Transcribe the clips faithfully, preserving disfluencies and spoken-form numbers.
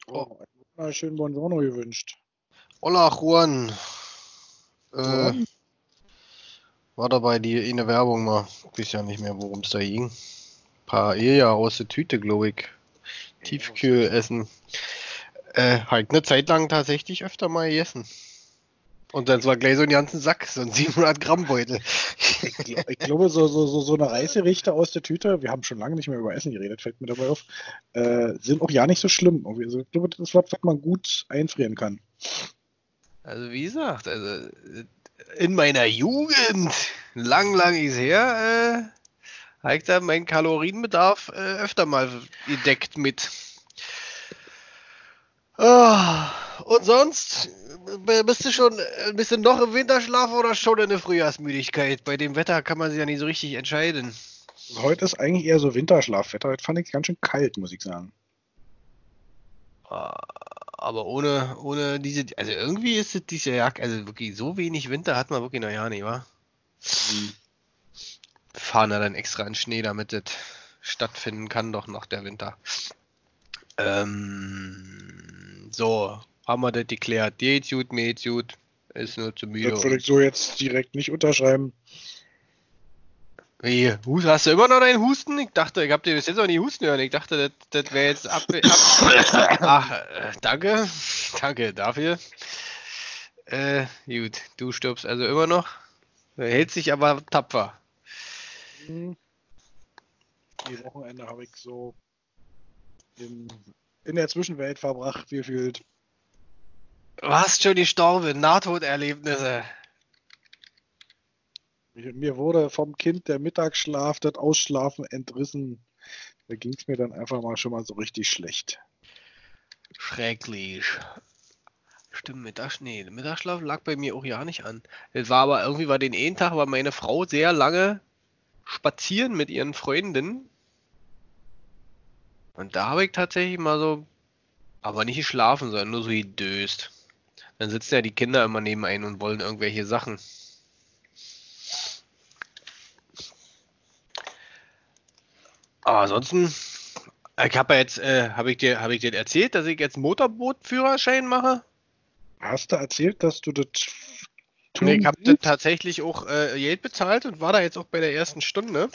Oh, Oh, einen wunderschönen Buongiorno gewünscht. hola Juan, äh, Woran? war dabei die eine Werbung mal, ich weiß ja nicht mehr, worum es da ging. Paar Eja aus der Tüte, glaube ich. Tiefkühlessen. Äh, halt eine Zeit lang tatsächlich öfter mal gegessen. Und dann war gleich so ein ganzen Sack, so ein siebenhundert Gramm Beutel. Ich, gl- ich glaube, so, so, so, so eine Reiserichte aus der Tüte, wir haben schon lange nicht mehr über Essen geredet, fällt mir dabei auf, äh, sind auch ja nicht so schlimm. Irgendwie. Also, ich glaube, das ist was, was man gut einfrieren kann. Also wie gesagt, also in meiner Jugend, lang, lang ist her, äh, habe ich da meinen Kalorienbedarf äh, öfter mal gedeckt mit. Ah, und sonst b- bist du schon ein bisschen noch im Winterschlaf oder schon in der Frühjahrsmüdigkeit? Bei dem Wetter kann man sich ja nicht so richtig entscheiden. Also heute ist eigentlich eher so Winterschlafwetter. Heute fand ich es ganz schön kalt, muss ich sagen. Ah, aber ohne, ohne diese, also irgendwie ist es diese Jacke, also wirklich so wenig Winter hat man wirklich noch ja nicht, wa? Hm. Wir fahren ja dann extra in Schnee, damit das stattfinden kann, doch noch der Winter. Ähm, so, haben wir das geklärt. Dir geht's gut, mir geht's gut. Ist nur zu müde Das würde und ich so jetzt direkt nicht unterschreiben. Wie, Hus- hast du immer noch deinen Husten? Ich dachte, ich hab dir bis jetzt noch nie husten hören. Ich dachte, das, das wäre jetzt ab, ab. Ach, äh, danke. Danke dafür. Äh, gut, du stirbst also immer noch. Hält sich aber tapfer. Hm. Die Wochenende habe ich so in, in der Zwischenwelt verbracht, gefühlt. Was schon gestorben? Nahtoderlebnisse. Mir wurde vom Kind der Mittagsschlaf, das Ausschlafen entrissen. Da ging es mir dann einfach mal schon mal so richtig schlecht. Schrecklich. Stimmt, Mittags, nee, Mittagsschlaf lag bei mir auch ja nicht an. Es war aber irgendwie, war den einen Tag, war meine Frau sehr lange spazieren mit ihren Freundinnen. Und da habe ich tatsächlich mal so, aber nicht geschlafen, sondern nur so gedöst. Dann sitzen ja die Kinder immer neben ein und wollen irgendwelche Sachen. Aber ansonsten, ich habe ja jetzt, äh, habe ich dir, habe ich dir erzählt, dass ich jetzt Motorbootführerschein mache? Hast du erzählt, dass du das Nee, ich tun habe willst? tatsächlich auch äh, Geld bezahlt und war da jetzt auch bei der ersten Stunde.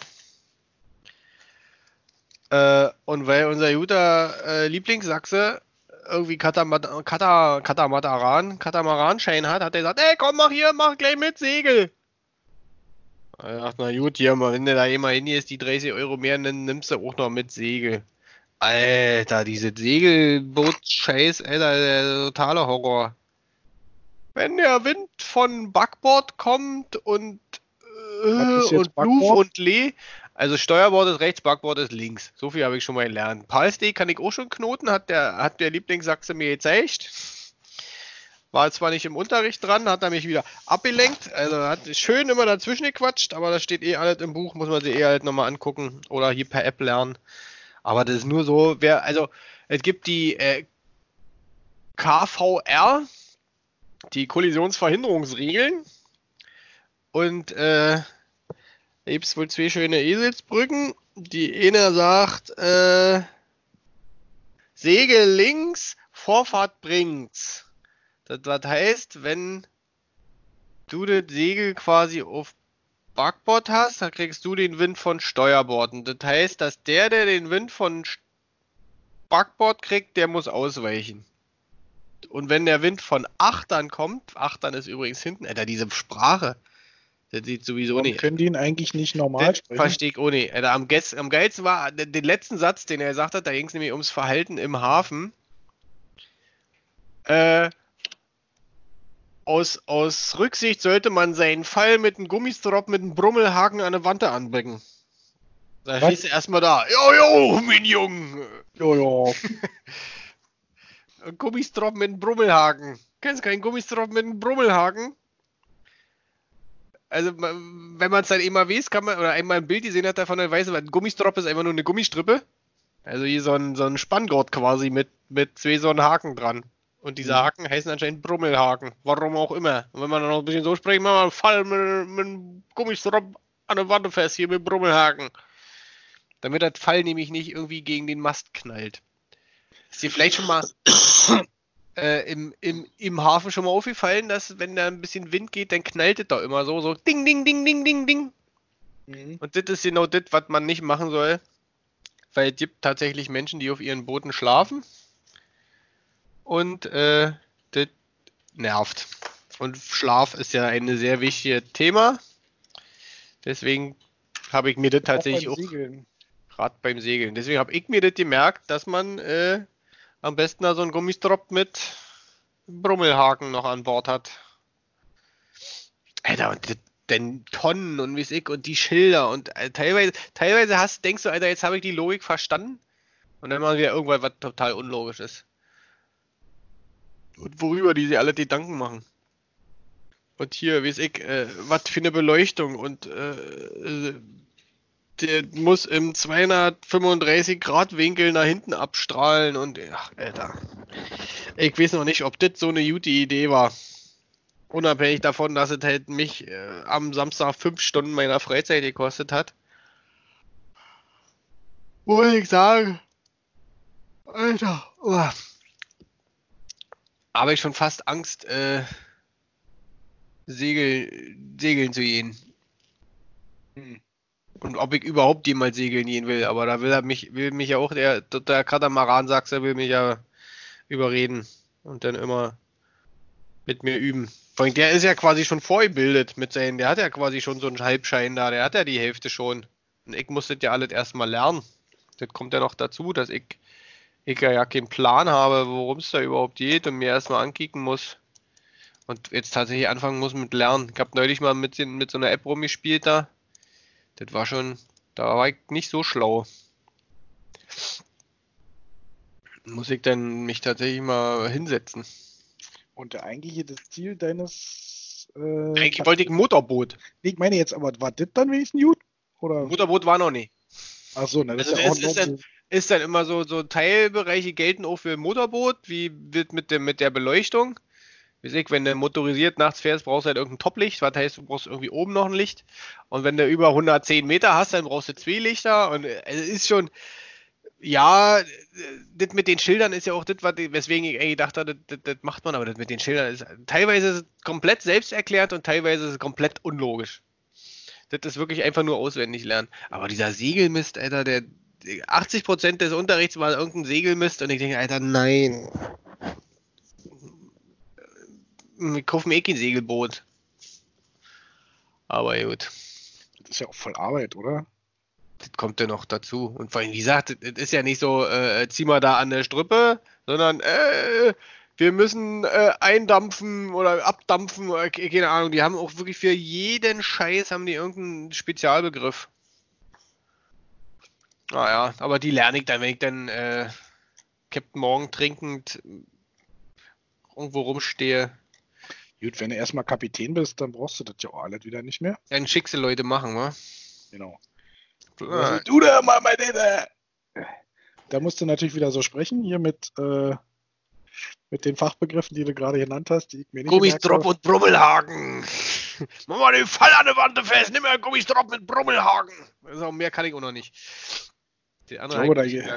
Äh, und weil unser guter äh, Lieblingssachse irgendwie Katamat Kata Katamataran, Katamaranschein hat, hat er gesagt, ey, komm, mach hier, mach gleich mit Segel. Ich dachte, na gut, hier, mal, wenn du da eh mal hingehst, die dreißig Euro mehr, dann nimmst du auch noch mit Segel. Alter, diese Segelboot-Scheiß, Alter, der totale Horror. Wenn der Wind von Backbord kommt und, Was äh, ist jetzt und Luf Backbord? und Lee, also Steuerbord ist rechts, Backbord ist links. So viel habe ich schon mal gelernt. Palsday kann ich auch schon knoten, hat der, hat der Lieblingssachse mir gezeigt. War zwar nicht im Unterricht dran, hat er mich wieder abgelenkt. Also hat schön immer dazwischen gequatscht, aber das steht eh alles im Buch, muss man sich eh halt nochmal angucken oder hier per App lernen. Aber das ist nur so, wer, also es gibt die äh, K V R, die Kollisionsverhinderungsregeln, und äh, gibt es wohl zwei schöne Eselsbrücken. Die eine sagt, äh, Segel links, Vorfahrt bringt's. Das, das heißt, wenn du das Segel quasi auf Backbord hast, dann kriegst du den Wind von Steuerbord. Und das heißt, dass der, der den Wind von Backbord kriegt, der muss ausweichen. Und wenn der Wind von Achtern kommt, Achtern ist übrigens hinten, Alter, diese Sprache, das sieht sowieso Warum nicht. können die ihn eigentlich nicht Das normal sprechen? verstehe ich auch nicht. Alter, am, Geiz, am geilsten war den, den letzten Satz, den er gesagt hat, da ging es nämlich ums Verhalten im Hafen. Äh, aus, aus Rücksicht sollte man seinen Pfeil mit einem Gummistrop mit einem Brummelhaken an der Wand anbringen. Da Was? stehst du erstmal da. Jo, jo, mein Junge. Jojo. Gummistrop mit einem Brummelhaken. Kennst du keinen Gummistrop mit einem Brummelhaken? Also, wenn man es dann immer weiß, kann man, oder einmal ein Bild gesehen hat davon, dann weiß man, ein Gummistrop ist einfach nur eine Gummistrippe. Also hier so ein, so ein Spanngurt quasi mit, mit zwei so einen Haken dran. Und diese Mhm. Haken heißen anscheinend Brummelhaken. Warum auch immer. Und wenn man dann noch ein bisschen so spricht, machen wir einen Fall mit, mit einem Gummistrop an der Wand fest, hier mit Brummelhaken. Damit das Fall nämlich nicht irgendwie gegen den Mast knallt. Ist dir vielleicht schon mal äh, im, im, im Hafen schon mal aufgefallen, dass wenn da ein bisschen Wind geht, dann knallt es da immer so, so ding, ding, ding, ding, ding, ding. Mhm. Und das ist genau das, was man nicht machen soll. Weil es gibt tatsächlich Menschen, die auf ihren Booten schlafen. Und äh, das nervt. Und Schlaf ist ja ein sehr wichtiges Thema. Deswegen habe ich mir das tatsächlich auch, gerade beim Segeln, deswegen habe ich mir das gemerkt, dass man äh, am besten da so einen Gummistrop mit Brummelhaken noch an Bord hat. Alter, und das, denn Tonnen und wie ich und die Schilder und äh, teilweise, teilweise hast, denkst du, Alter, jetzt habe ich die Logik verstanden. Und dann machen wir irgendwas, was total unlogisch ist. Und worüber die sich alle Gedanken machen. Und hier, wie ich, äh, was für eine Beleuchtung und äh, der muss im zweihundertfünfunddreißig Grad Winkel nach hinten abstrahlen und ach, Alter. Ich weiß noch nicht, ob das so eine gute Idee war. Unabhängig davon, dass es halt mich äh, am Samstag fünf Stunden meiner Freizeit gekostet hat. Muss ich sagen. Alter. Oh. Habe ich schon fast Angst, äh, Segel, segeln zu gehen. Hm. Und ob ich überhaupt jemals segeln gehen will, aber da will er mich, will mich ja auch der, der Katamaran-Sachse will mich ja überreden und dann immer mit mir üben. Vor allem, der ist ja quasi schon vorgebildet mit seinen, der hat ja quasi schon so einen Halbschein da, der hat ja die Hälfte schon. Und ich muss das ja alles erstmal lernen. Das kommt ja noch dazu, dass ich, ich ja keinen Plan habe, worum es da überhaupt geht und mir erstmal ankicken muss. Und jetzt tatsächlich anfangen muss mit Lernen. Ich habe neulich mal mit, mit so einer App rumgespielt da. Das war schon, da war ich nicht so schlau. Muss ich dann mich tatsächlich mal hinsetzen. Und der eigentliche das Ziel deines... Äh, Eigentlich wollte ich ein Motorboot. Ich meine jetzt, aber war das dann wenigstens gut? Oder? Motorboot war noch nicht. Ach so, ne, das also ist ja auch ist, ist, dann, ist dann immer so, so Teilbereiche gelten auch für ein Motorboot, wie wird mit, dem, mit der Beleuchtung. Wie ich, wenn du motorisiert nachts fährst, brauchst du halt irgendein Toplicht, was heißt, du brauchst irgendwie oben noch ein Licht. Und wenn du über hundertzehn Meter hast, dann brauchst du zwei Lichter. Und es ist schon, ja, das mit den Schildern ist ja auch das, weswegen ich eigentlich dachte, das, das, das macht man, aber das mit den Schildern ist teilweise ist es komplett selbsterklärt und teilweise ist es komplett unlogisch. Das ist wirklich einfach nur auswendig lernen. Aber dieser Segelmist, Alter, der achtzig Prozent des Unterrichts war irgendein Segelmist und ich denke, Alter, nein. Wir kaufen eh kein Segelboot. Aber gut. Das ist ja auch voll Arbeit, oder? Das kommt ja noch dazu. Und vor allem, wie gesagt, es ist ja nicht so, äh, zieh mal da an der Strippe, sondern äh, wir müssen äh, eindampfen oder abdampfen, oder, keine Ahnung. Die haben auch wirklich für jeden Scheiß haben die irgendeinen Spezialbegriff. Naja, aber die lerne ich dann, wenn ich dann äh, Captain Morgan trinkend irgendwo rumstehe. Gut, wenn du erstmal Kapitän bist, dann brauchst du das ja auch alles wieder nicht mehr. Dann schickst du Leute machen, wa? Genau. Ah. Du da mal meine. Da musst du natürlich wieder so sprechen, hier mit, äh, mit den Fachbegriffen, die du gerade genannt hast, die ich mir nicht Gummistrop und Brummelhaken. Mach mal den Fall an der Wand fest, nimm mal Gummistrop mit Brummelhaken. Also mehr kann ich auch noch nicht. Die andere so, da ge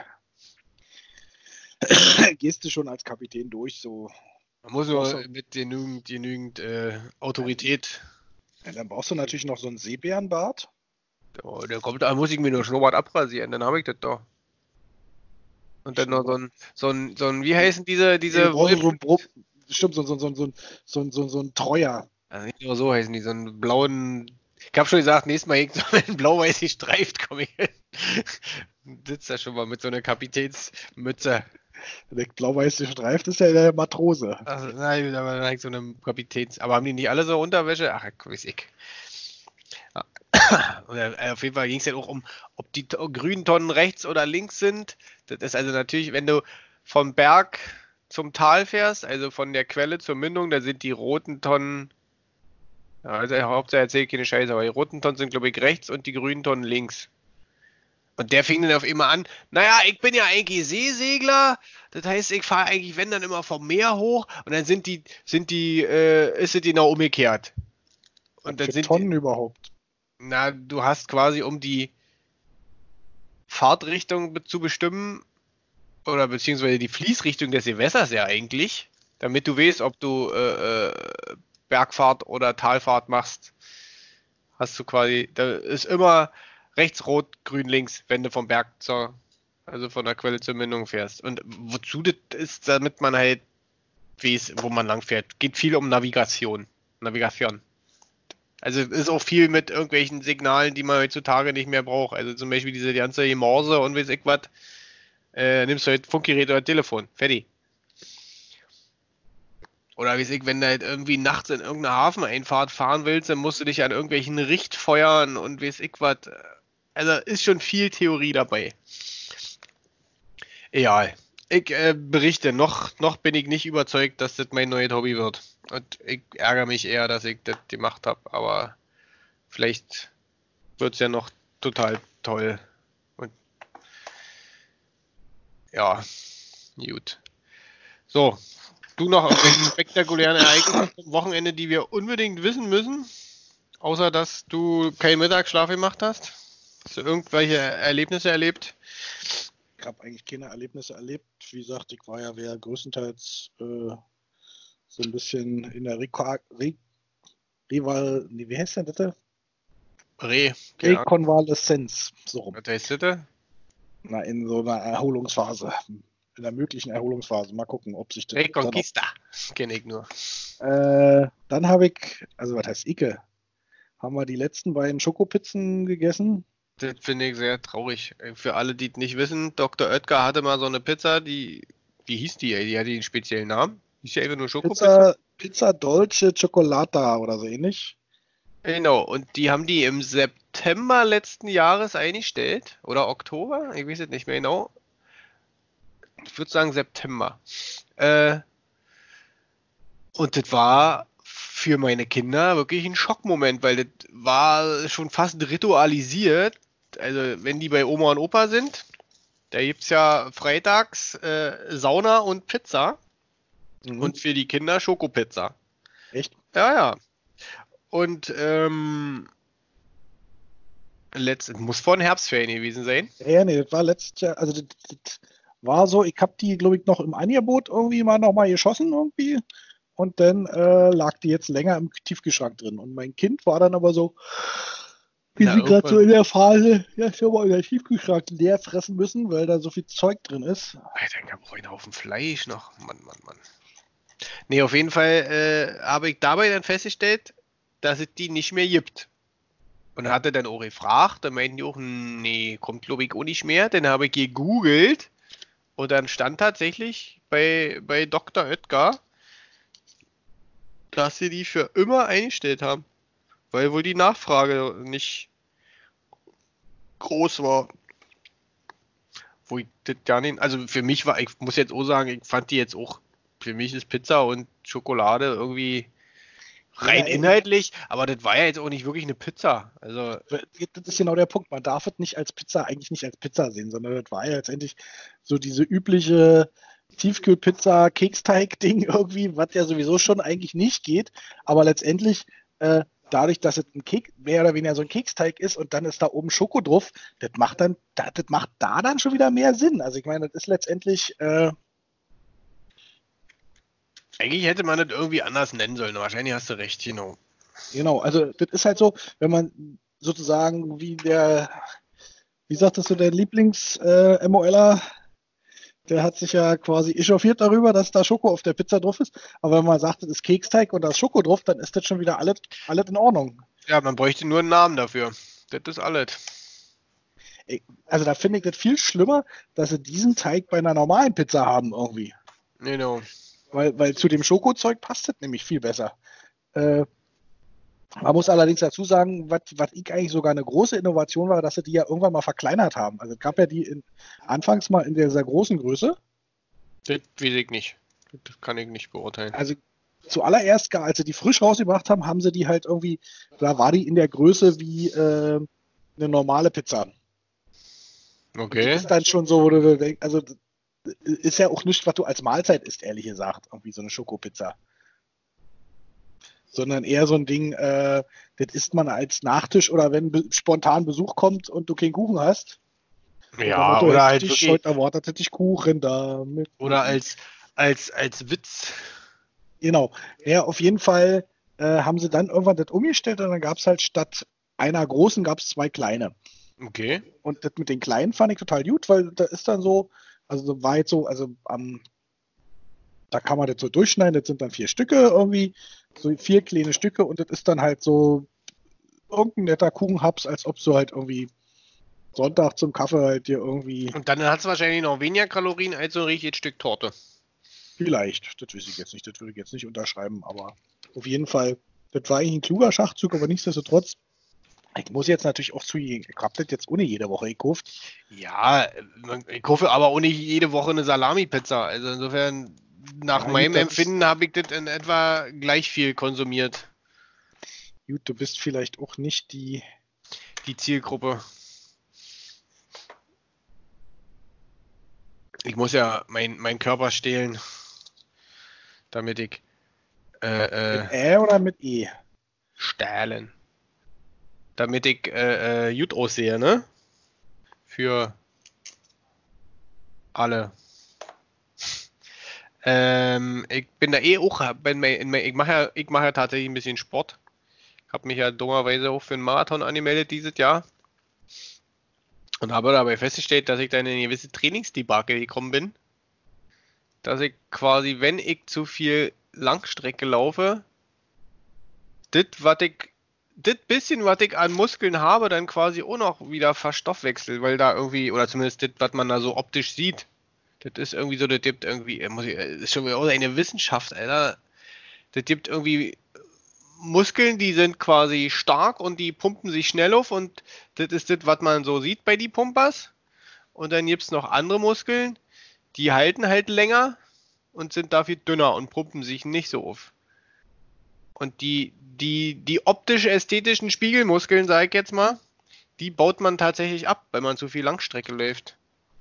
gehst du schon als Kapitän durch, so. Man muss nur mit genügend, genügend äh, Autorität. Ja, dann brauchst du natürlich noch so einen Seebärenbart. Oh, der kommt, da muss ich mir nur Schnurrbart abrasieren, dann habe ich das doch. Und dann noch so ein, so ein, so ein, wie heißen diese, diese. Ja, so ein Bro Stimmt, so, so, so, so, so, so, so ein Treuer. Also nicht nur so heißen die, so einen blauen. Ich habe schon gesagt, nächstes Mal hängt so ein blau-weiß gestreift, komm ich hin. Sitzt da schon mal mit so einer Kapitänsmütze. Der blau-weiße Streifen ist ja der Matrose. Also, nein, aber dann so eine Kapitäns. Aber haben die nicht alle so Unterwäsche? Ach, weiß ich. Ja. Auf jeden Fall ging es ja auch um, ob die grünen Tonnen rechts oder links sind. Das ist also natürlich, wenn du vom Berg zum Tal fährst, also von der Quelle zur Mündung, da sind die roten Tonnen. Ja, also Hauptsache erzähl keine Scheiße, aber die roten Tonnen sind, glaube ich, rechts und die grünen Tonnen links. Und der fing dann auf immer an, naja, ich bin ja eigentlich Seesegler, das heißt, ich fahre eigentlich, wenn, dann immer vom Meer hoch und dann sind die, sind die, äh, ist es genau umgekehrt. Und dann sind Tonnen die, überhaupt? Na, du hast quasi, um die Fahrtrichtung zu bestimmen, oder beziehungsweise die Fließrichtung des Gewässers ja eigentlich, damit du weißt, ob du äh, äh, Bergfahrt oder Talfahrt machst, hast du quasi, da ist immer rechts rot, grün links, wenn du vom Berg zur, also von der Quelle zur Mündung fährst. Und wozu das ist, damit man halt weiß, wo man lang fährt. Geht viel um Navigation. Navigation. Also es ist auch viel mit irgendwelchen Signalen, die man heutzutage nicht mehr braucht. Also zum Beispiel diese ganze Morse und weiß ich was. Äh, nimmst du halt Funkgerät oder Telefon. Fertig. Oder weiß ich, wenn du halt irgendwie nachts in irgendeine Hafeneinfahrt fahren willst, dann musst du dich an irgendwelchen Richtfeuern und weiß ich was. Also ist schon viel Theorie dabei. Egal. Ich äh, berichte, noch, noch bin ich nicht überzeugt, dass das mein neues Hobby wird. Und ich ärgere mich eher, dass ich das gemacht habe. Aber vielleicht wird es ja noch total toll. Und ja, gut. So, du noch irgendwelche spektakulären Ereignisse am Wochenende, die wir unbedingt wissen müssen? Außer, dass du keinen Mittagsschlaf gemacht hast? Hast du irgendwelche Erlebnisse erlebt? Ich habe eigentlich keine Erlebnisse erlebt. Wie gesagt, ich war ja wer größtenteils äh, so ein bisschen in der Reka Re Rival, nee, wie heißt denn das? Re, Rekonvaleszenz. So rum. Was heißt das? Na, in so einer Erholungsphase. In der möglichen Erholungsphase. Mal gucken, ob sich das. Reconquista, kenne ich nur. Äh, dann habe ich, also was heißt Icke? Haben wir die letzten beiden Schokopizzen gegessen. Das finde ich sehr traurig. Für alle, die es nicht wissen, Doktor Oetker hatte mal so eine Pizza, die, wie hieß die? Die hatte einen speziellen Namen. Hieß die einfach nur Schokopizza? Pizza, Pizza Dolce Cioccolata oder so ähnlich. Genau, und die haben die im September letzten Jahres eingestellt. Oder Oktober? Ich weiß es nicht mehr genau. Ich würde sagen September. Äh, und das war für meine Kinder wirklich ein Schockmoment, weil das war schon fast ritualisiert. Also wenn die bei Oma und Opa sind, da gibt es ja freitags äh, Sauna und Pizza. Mhm. Und für die Kinder Schokopizza. Echt? Ja, ja. Und ähm, letzt, muss vor den Herbstferien gewesen sein. Ja, nee, das war letztes Jahr, also das, das war so, ich habe die, glaube ich, noch im Angebot irgendwie mal nochmal geschossen irgendwie. Und dann äh, lag die jetzt länger im Tiefkühlschrank drin. Und mein Kind war dann aber so, wir sind gerade so in der Phase, ja, ich habe mal in der Tiefkühlschrank leer fressen müssen, weil da so viel Zeug drin ist. Alter, ich habe auch einen Haufen Fleisch noch. Mann, Mann, Mann. Nee, auf jeden Fall äh, habe ich dabei dann festgestellt, dass es die nicht mehr gibt. Und hatte dann auch gefragt, dann meinten die auch, nee, kommt glaube ich auch nicht mehr. Dann habe ich gegoogelt und dann stand tatsächlich bei, bei Doktor Oetker, dass sie die für immer eingestellt haben. Weil wohl die Nachfrage nicht groß war. Wo ich das ja nicht, also für mich war, ich muss jetzt auch sagen, ich fand die jetzt auch, für mich ist Pizza und Schokolade irgendwie rein ja, inhaltlich, aber das war ja jetzt auch nicht wirklich eine Pizza. Also das ist genau der Punkt. Man darf es nicht als Pizza, eigentlich nicht als Pizza sehen, sondern das war ja letztendlich so diese übliche Tiefkühlpizza, Keksteig-Ding irgendwie, was ja sowieso schon eigentlich nicht geht. Aber letztendlich, äh, dadurch, dass es ein Keks, mehr oder weniger so ein Keksteig ist und dann ist da oben Schoko drauf, das macht dann, das, das macht da dann schon wieder mehr Sinn. Also ich meine, das ist letztendlich äh, eigentlich hätte man das irgendwie anders nennen sollen. Wahrscheinlich hast du recht, genau. Genau, also das ist halt so, wenn man sozusagen wie der, wie sagtest du, der Lieblings-MOLer, äh, der hat sich ja quasi echauffiert darüber, dass da Schoko auf der Pizza drauf ist. Aber wenn man sagt, das ist Keksteig und da ist Schoko drauf, dann ist das schon wieder alles, alles in Ordnung. Ja, man bräuchte nur einen Namen dafür. Das ist alles. Also da finde ich das viel schlimmer, dass sie diesen Teig bei einer normalen Pizza haben irgendwie. Genau. Weil, weil zu dem Schokozeug passt das nämlich viel besser. Äh, man muss allerdings dazu sagen, was ich eigentlich sogar eine große Innovation war, dass sie die ja irgendwann mal verkleinert haben. Also es gab ja die in, anfangs mal in dieser großen Größe. Das weiß ich nicht. Das kann ich nicht beurteilen. Also zuallererst, als sie die frisch rausgebracht haben, haben sie die halt irgendwie, da war die in der Größe wie äh, eine normale Pizza. Okay. Das ist dann schon so, wo du denkst, also ist ja auch nicht, was du als Mahlzeit isst, ehrlich gesagt, irgendwie so eine Schokopizza. Sondern eher so ein Ding, äh, das isst man als Nachtisch oder wenn be- spontan Besuch kommt und du keinen Kuchen hast. Ja, Motto, oder hätte halt ich wirklich, heute erwartet, hätte ich Kuchen da. Mit oder als, als, als Witz. Genau. Ja, auf jeden Fall äh, haben sie dann irgendwann das umgestellt und dann gab es halt statt einer großen gab es zwei kleine. Okay. Und das mit den kleinen fand ich total gut, weil da ist dann so, also so weit so, also am, da kann man das so durchschneiden, das sind dann vier Stücke irgendwie, so vier kleine Stücke und das ist dann halt so irgendein netter Kuchenhaps, als ob du halt irgendwie Sonntag zum Kaffee halt dir irgendwie, Und dann hat es wahrscheinlich noch weniger Kalorien als so ein richtiges Stück Torte. vielleicht, das weiß ich jetzt nicht, das würde ich jetzt nicht unterschreiben, aber auf jeden Fall, das war eigentlich ein kluger Schachzug, aber nichtsdestotrotz, ich muss jetzt natürlich auch zugeben, ich habe das jetzt ohne jede Woche gekauft. Ja, man- ich kaufe aber auch nicht jede Woche eine Salami-Pizza. Also insofern, nach Ja, meinem gut, das Empfinden habe ich das in etwa gleich viel konsumiert, gut, du bist vielleicht auch nicht die, die Zielgruppe. Ich muss ja meinen mein Körper stehlen, damit ich äh, mit äh, Ä oder mit E? stehlen. Damit ich äh, äh, gut aussehe, ne? Für alle. Ähm, ich bin da eh auch, bin, mein- mein- ich mache ja, ich mache ja tatsächlich ein bisschen Sport. Ich habe mich ja dummerweise auch für einen Marathon angemeldet dieses Jahr und habe dabei festgestellt, dass ich da in eine gewisse Trainingsdebakel gekommen bin. Dass ich quasi, wenn ich zu viel Langstrecke laufe, das, was ich, das bisschen, was ich an Muskeln habe, dann quasi auch noch wieder verstoffwechselt, weil da irgendwie, oder zumindest das, was man da so optisch sieht, das ist irgendwie so, das gibt irgendwie, äh, muss ich, äh, ist schon wieder auch eine Wissenschaft, Alter. Das gibt irgendwie Muskeln, die sind quasi stark und die pumpen sich schnell auf und das ist das, was man so sieht bei die Pumpers. Und dann gibt es noch andere Muskeln, die halten halt länger und sind dafür dünner und pumpen sich nicht so auf. Und die, die, die optisch-ästhetischen Spiegelmuskeln, sag ich jetzt mal, die baut man tatsächlich ab, wenn man zu viel Langstrecke läuft.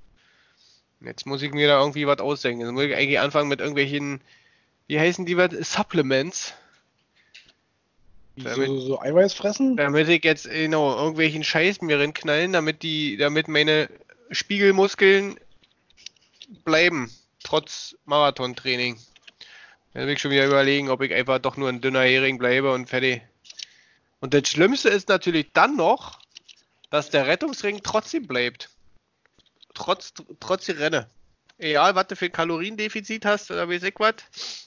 Jetzt muss ich mir da irgendwie was ausdenken. Jetzt muss ich eigentlich anfangen mit irgendwelchen, wie heißen die, was? Supplements. Wie Damit, so, so Eiweiß fressen? damit ich jetzt genau irgendwelchen Scheiß mir reinknallen, damit die, damit meine Spiegelmuskeln bleiben, trotz Marathontraining. Dann will ich schon wieder überlegen, ob ich einfach doch nur ein dünner Hering bleibe und fertig. Und das Schlimmste ist natürlich dann noch, dass der Rettungsring trotzdem bleibt. Trotz, trotz die Renne. Egal, was du für ein Kaloriendefizit hast oder weiß ich was.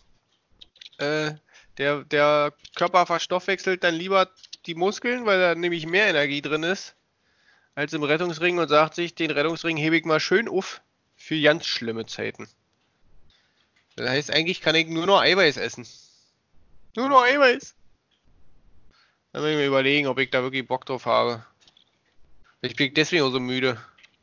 Äh, der, der Körper verstoffwechselt dann lieber die Muskeln, weil da nämlich mehr Energie drin ist, als im Rettungsring und sagt sich, den Rettungsring hebe ich mal schön auf für ganz schlimme Zeiten. Das heißt, eigentlich kann ich nur noch Eiweiß essen. Nur noch Eiweiß. Dann will ich mir überlegen, ob ich da wirklich Bock drauf habe. Ich bin deswegen auch so müde.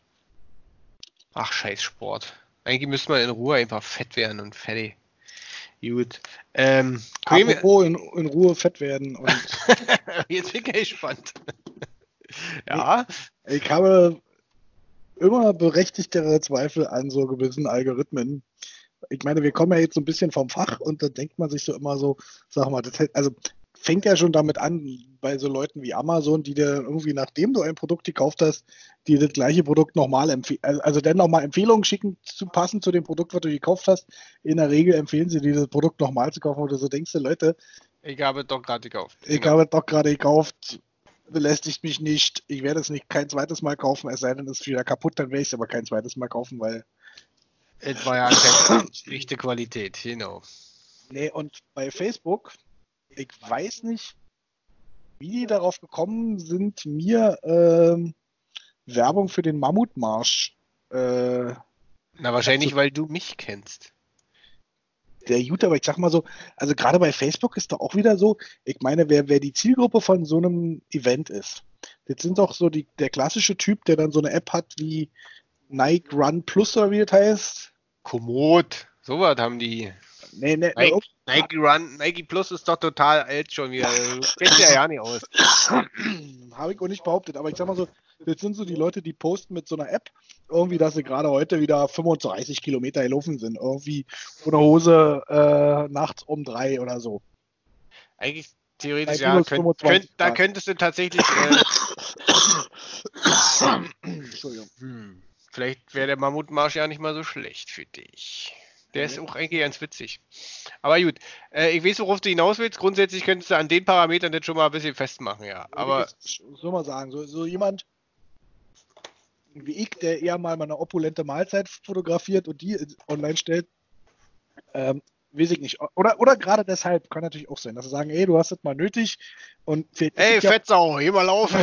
Ach, scheiß Sport. Eigentlich müsste man in Ruhe einfach fett werden und fertig. Gut. Ähm, Apropos in, in Ruhe fett werden und jetzt bin ich gespannt. nee, Ja. ich habe immer berechtigtere Zweifel an so gewissen Algorithmen. Ich meine, wir kommen ja jetzt so ein bisschen vom Fach und da denkt man sich so immer so, sag mal, das hält, also fängt ja schon damit an, bei so Leuten wie Amazon, die dir irgendwie, nachdem du ein Produkt gekauft hast, dir das gleiche Produkt nochmal empfehlen, also dann nochmal Empfehlungen schicken, zu passen zu dem Produkt, was du gekauft hast. In der Regel empfehlen sie dir das Produkt nochmal zu kaufen, wo du so denkst, Leute, Ich habe doch gerade gekauft. ich Genau. habe es doch gerade gekauft, belästigt mich nicht, ich werde es nicht kein zweites Mal kaufen, es sei denn, es ist wieder kaputt, dann werde ich es aber kein zweites Mal kaufen, weil Es war ja keine schlechte Qualität, genau. nee, und bei Facebook, ich weiß nicht, wie die darauf gekommen sind, mir ähm, Werbung für den Mammutmarsch. Äh, Na, wahrscheinlich, also weil du mich kennst. der Jute, aber ich sag mal so, also gerade bei Facebook ist doch auch wieder so, ich meine, wer, wer die Zielgruppe von so einem Event ist, das sind doch so die, der klassische Typ, der dann so eine App hat wie Nike Run Plus oder wie das heißt. Komoot. Sowas haben die. Nee, nee, Nike, nee, Nike Run, Nike Plus ist doch total alt schon wieder. Du kennst ja ja nicht aus. habe ich auch nicht behauptet, aber ich sag mal so, das sind so die Leute, die posten mit so einer App, irgendwie, dass sie gerade heute wieder fünfunddreißig Kilometer gelaufen sind, irgendwie ohne Hose äh, nachts um drei oder so. Eigentlich theoretisch Bei ja, minus könnt, fünfundzwanzig könnt, da Grad. könntest du tatsächlich. Äh, Entschuldigung. hm. Vielleicht wäre der Mammutmarsch ja nicht mal so schlecht für dich. Der ist auch eigentlich ganz witzig. Aber gut, äh, ich weiß, worauf du hinaus willst. Grundsätzlich könntest du an den Parametern das schon mal ein bisschen festmachen, ja. Aber so mal sagen, so, so jemand wie ich, der eher mal eine opulente Mahlzeit fotografiert und die online stellt, ähm, weiß ich nicht. Oder, oder gerade deshalb kann natürlich auch sein, dass sie sagen, ey, du hast das mal nötig und ey, Fettsau, geh mal laufen.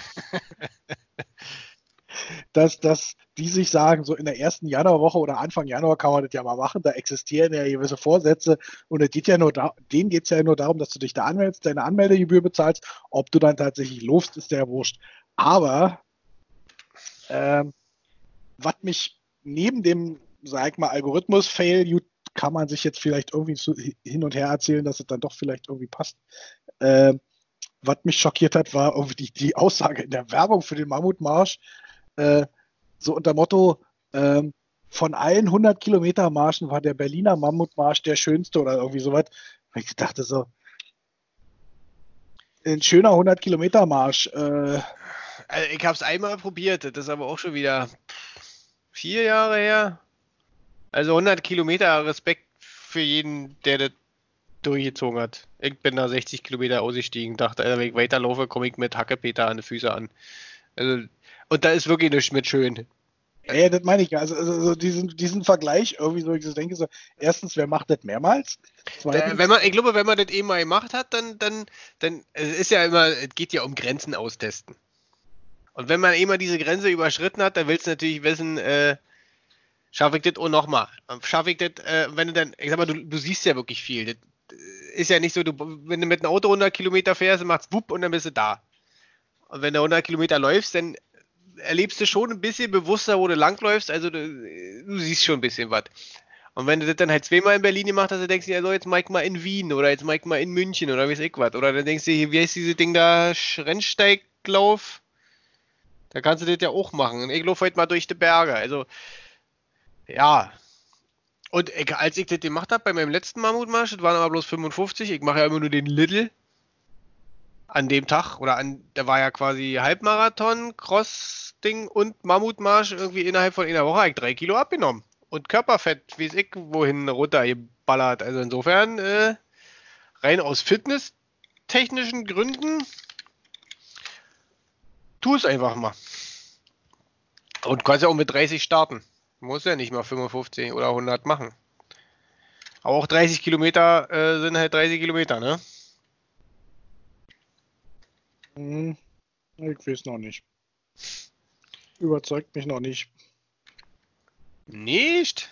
dass, dass die sich sagen, so in der ersten Januarwoche oder Anfang Januar kann man das ja mal machen, da existieren ja gewisse Vorsätze und es geht ja nur da, denen geht es ja nur darum, dass du dich da anmeldest, deine Anmeldegebühr bezahlst, ob du dann tatsächlich lofst, ist ja wurscht. Aber ähm, was mich neben dem, sag ich mal, Algorithmus-Fail, kann man sich jetzt vielleicht irgendwie zu, hin und her erzählen, dass es dann doch vielleicht irgendwie passt. Ähm, was mich schockiert hat, war irgendwie die, die Aussage in der Werbung für den Mammutmarsch, äh, so unter Motto, ähm, von allen hundert Kilometer Marschen war der Berliner Mammutmarsch der schönste oder irgendwie sowas. Und ich dachte so, ein schöner hundert Kilometer Marsch. Äh, also ich habe es einmal probiert, das ist aber auch schon wieder vier Jahre her. Also hundert Kilometer, Respekt für jeden, der das durchgezogen hat. Ich bin da sechzig Kilometer ausgestiegen, dachte, wenn ich weiterlaufe, komme ich mit Hackepeter an die Füße an. Also, und da ist wirklich nichts mit schön. Ja, das meine ich ja. Also, also diesen, diesen Vergleich irgendwie so, ich so denke so, erstens, wer macht das mehrmals? Da, wenn man, ich glaube, wenn man das eben mal gemacht hat, dann, dann, dann, es ist ja immer, es geht ja um Grenzen austesten. Und wenn man eben mal diese Grenze überschritten hat, dann willst du natürlich wissen, äh, schaffe ich das auch nochmal? Schaffe ich das, äh, wenn du dann, ich sag mal, du, du siehst ja wirklich viel. Das ist ja nicht so, du, wenn du mit einem Auto hundert Kilometer fährst, machst wupp und dann bist du da. Und wenn du hundert Kilometer läufst, dann erlebst du schon ein bisschen bewusster, wo du langläufst, also du, du siehst schon ein bisschen was. Und wenn du das dann halt zweimal in Berlin gemacht hast, dann denkst du dir, so, jetzt mach ich mal in Wien oder jetzt mach ich mal in München oder weiß ich was. Oder dann denkst du dir, wie heißt dieses Ding da, Rennsteiglauf? Da kannst du das ja auch machen. Und ich laufe heute mal durch die Berge. Also, ja. Und ich, als ich das gemacht habe bei meinem letzten Mammutmarsch, das waren aber bloß fünfundfünfzig, ich mache ja immer nur den Little an dem Tag, oder an, da war ja quasi Halbmarathon, Cross-Ding und Mammutmarsch irgendwie innerhalb von einer Woche, habe ich drei Kilo abgenommen. Und Körperfett, wie es ich, wohin runtergeballert. Also insofern, äh, rein aus fitnesstechnischen Gründen, tu es einfach mal. Und kannst ja auch mit dreißig starten. Muss ja nicht mal fünfundfünfzig oder hundert machen. Aber auch dreißig Kilometer äh, sind halt dreißig Kilometer, ne? Hm, ich weiß noch nicht. Überzeugt mich noch nicht. Nicht?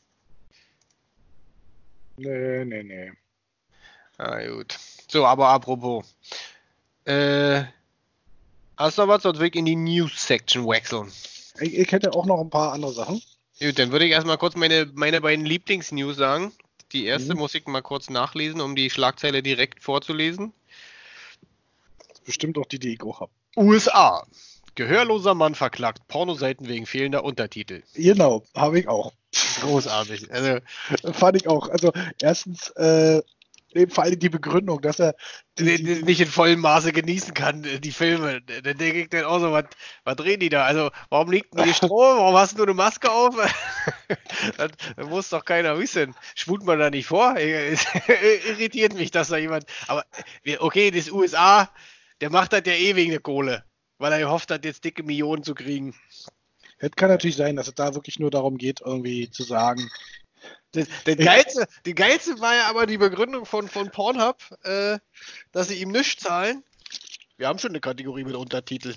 Nee, nee, nee. Ah, gut. So, aber apropos. Äh, hast du noch was, sonst will ich in die News-Section wechseln. Ich, ich hätte auch noch ein paar andere Sachen. Gut, dann würde ich erstmal kurz meine, meine beiden Lieblings-News sagen. Die erste Mhm. muss ich mal kurz nachlesen, um die Schlagzeile direkt vorzulesen. Das ist bestimmt auch die, die ich auch habe. U S A. Gehörloser Mann verklagt Pornoseiten wegen fehlender Untertitel. Genau, habe ich auch. Großartig. Also, Fand ich auch. Also erstens, äh, vor allem die Begründung, dass er die, die, die nicht in vollem Maße genießen kann, die Filme. Dann denke ich dann auch so, was, was drehen die da? Also, warum liegt denn hier Strom? Warum hast du eine Maske auf? das, das muss doch keiner wissen. Spult man da nicht vor? Irritiert mich, dass da jemand. Aber, okay, das U S A, der macht das ja eh wegen der Kohle. Weil er gehofft hat, jetzt dicke Millionen zu kriegen. Es kann natürlich sein, dass es da wirklich nur darum geht, irgendwie zu sagen. Das, das geilste, die geilste war ja aber die Begründung von, von Pornhub, äh, dass sie ihm nichts zahlen. Wir haben schon eine Kategorie mit Untertitel.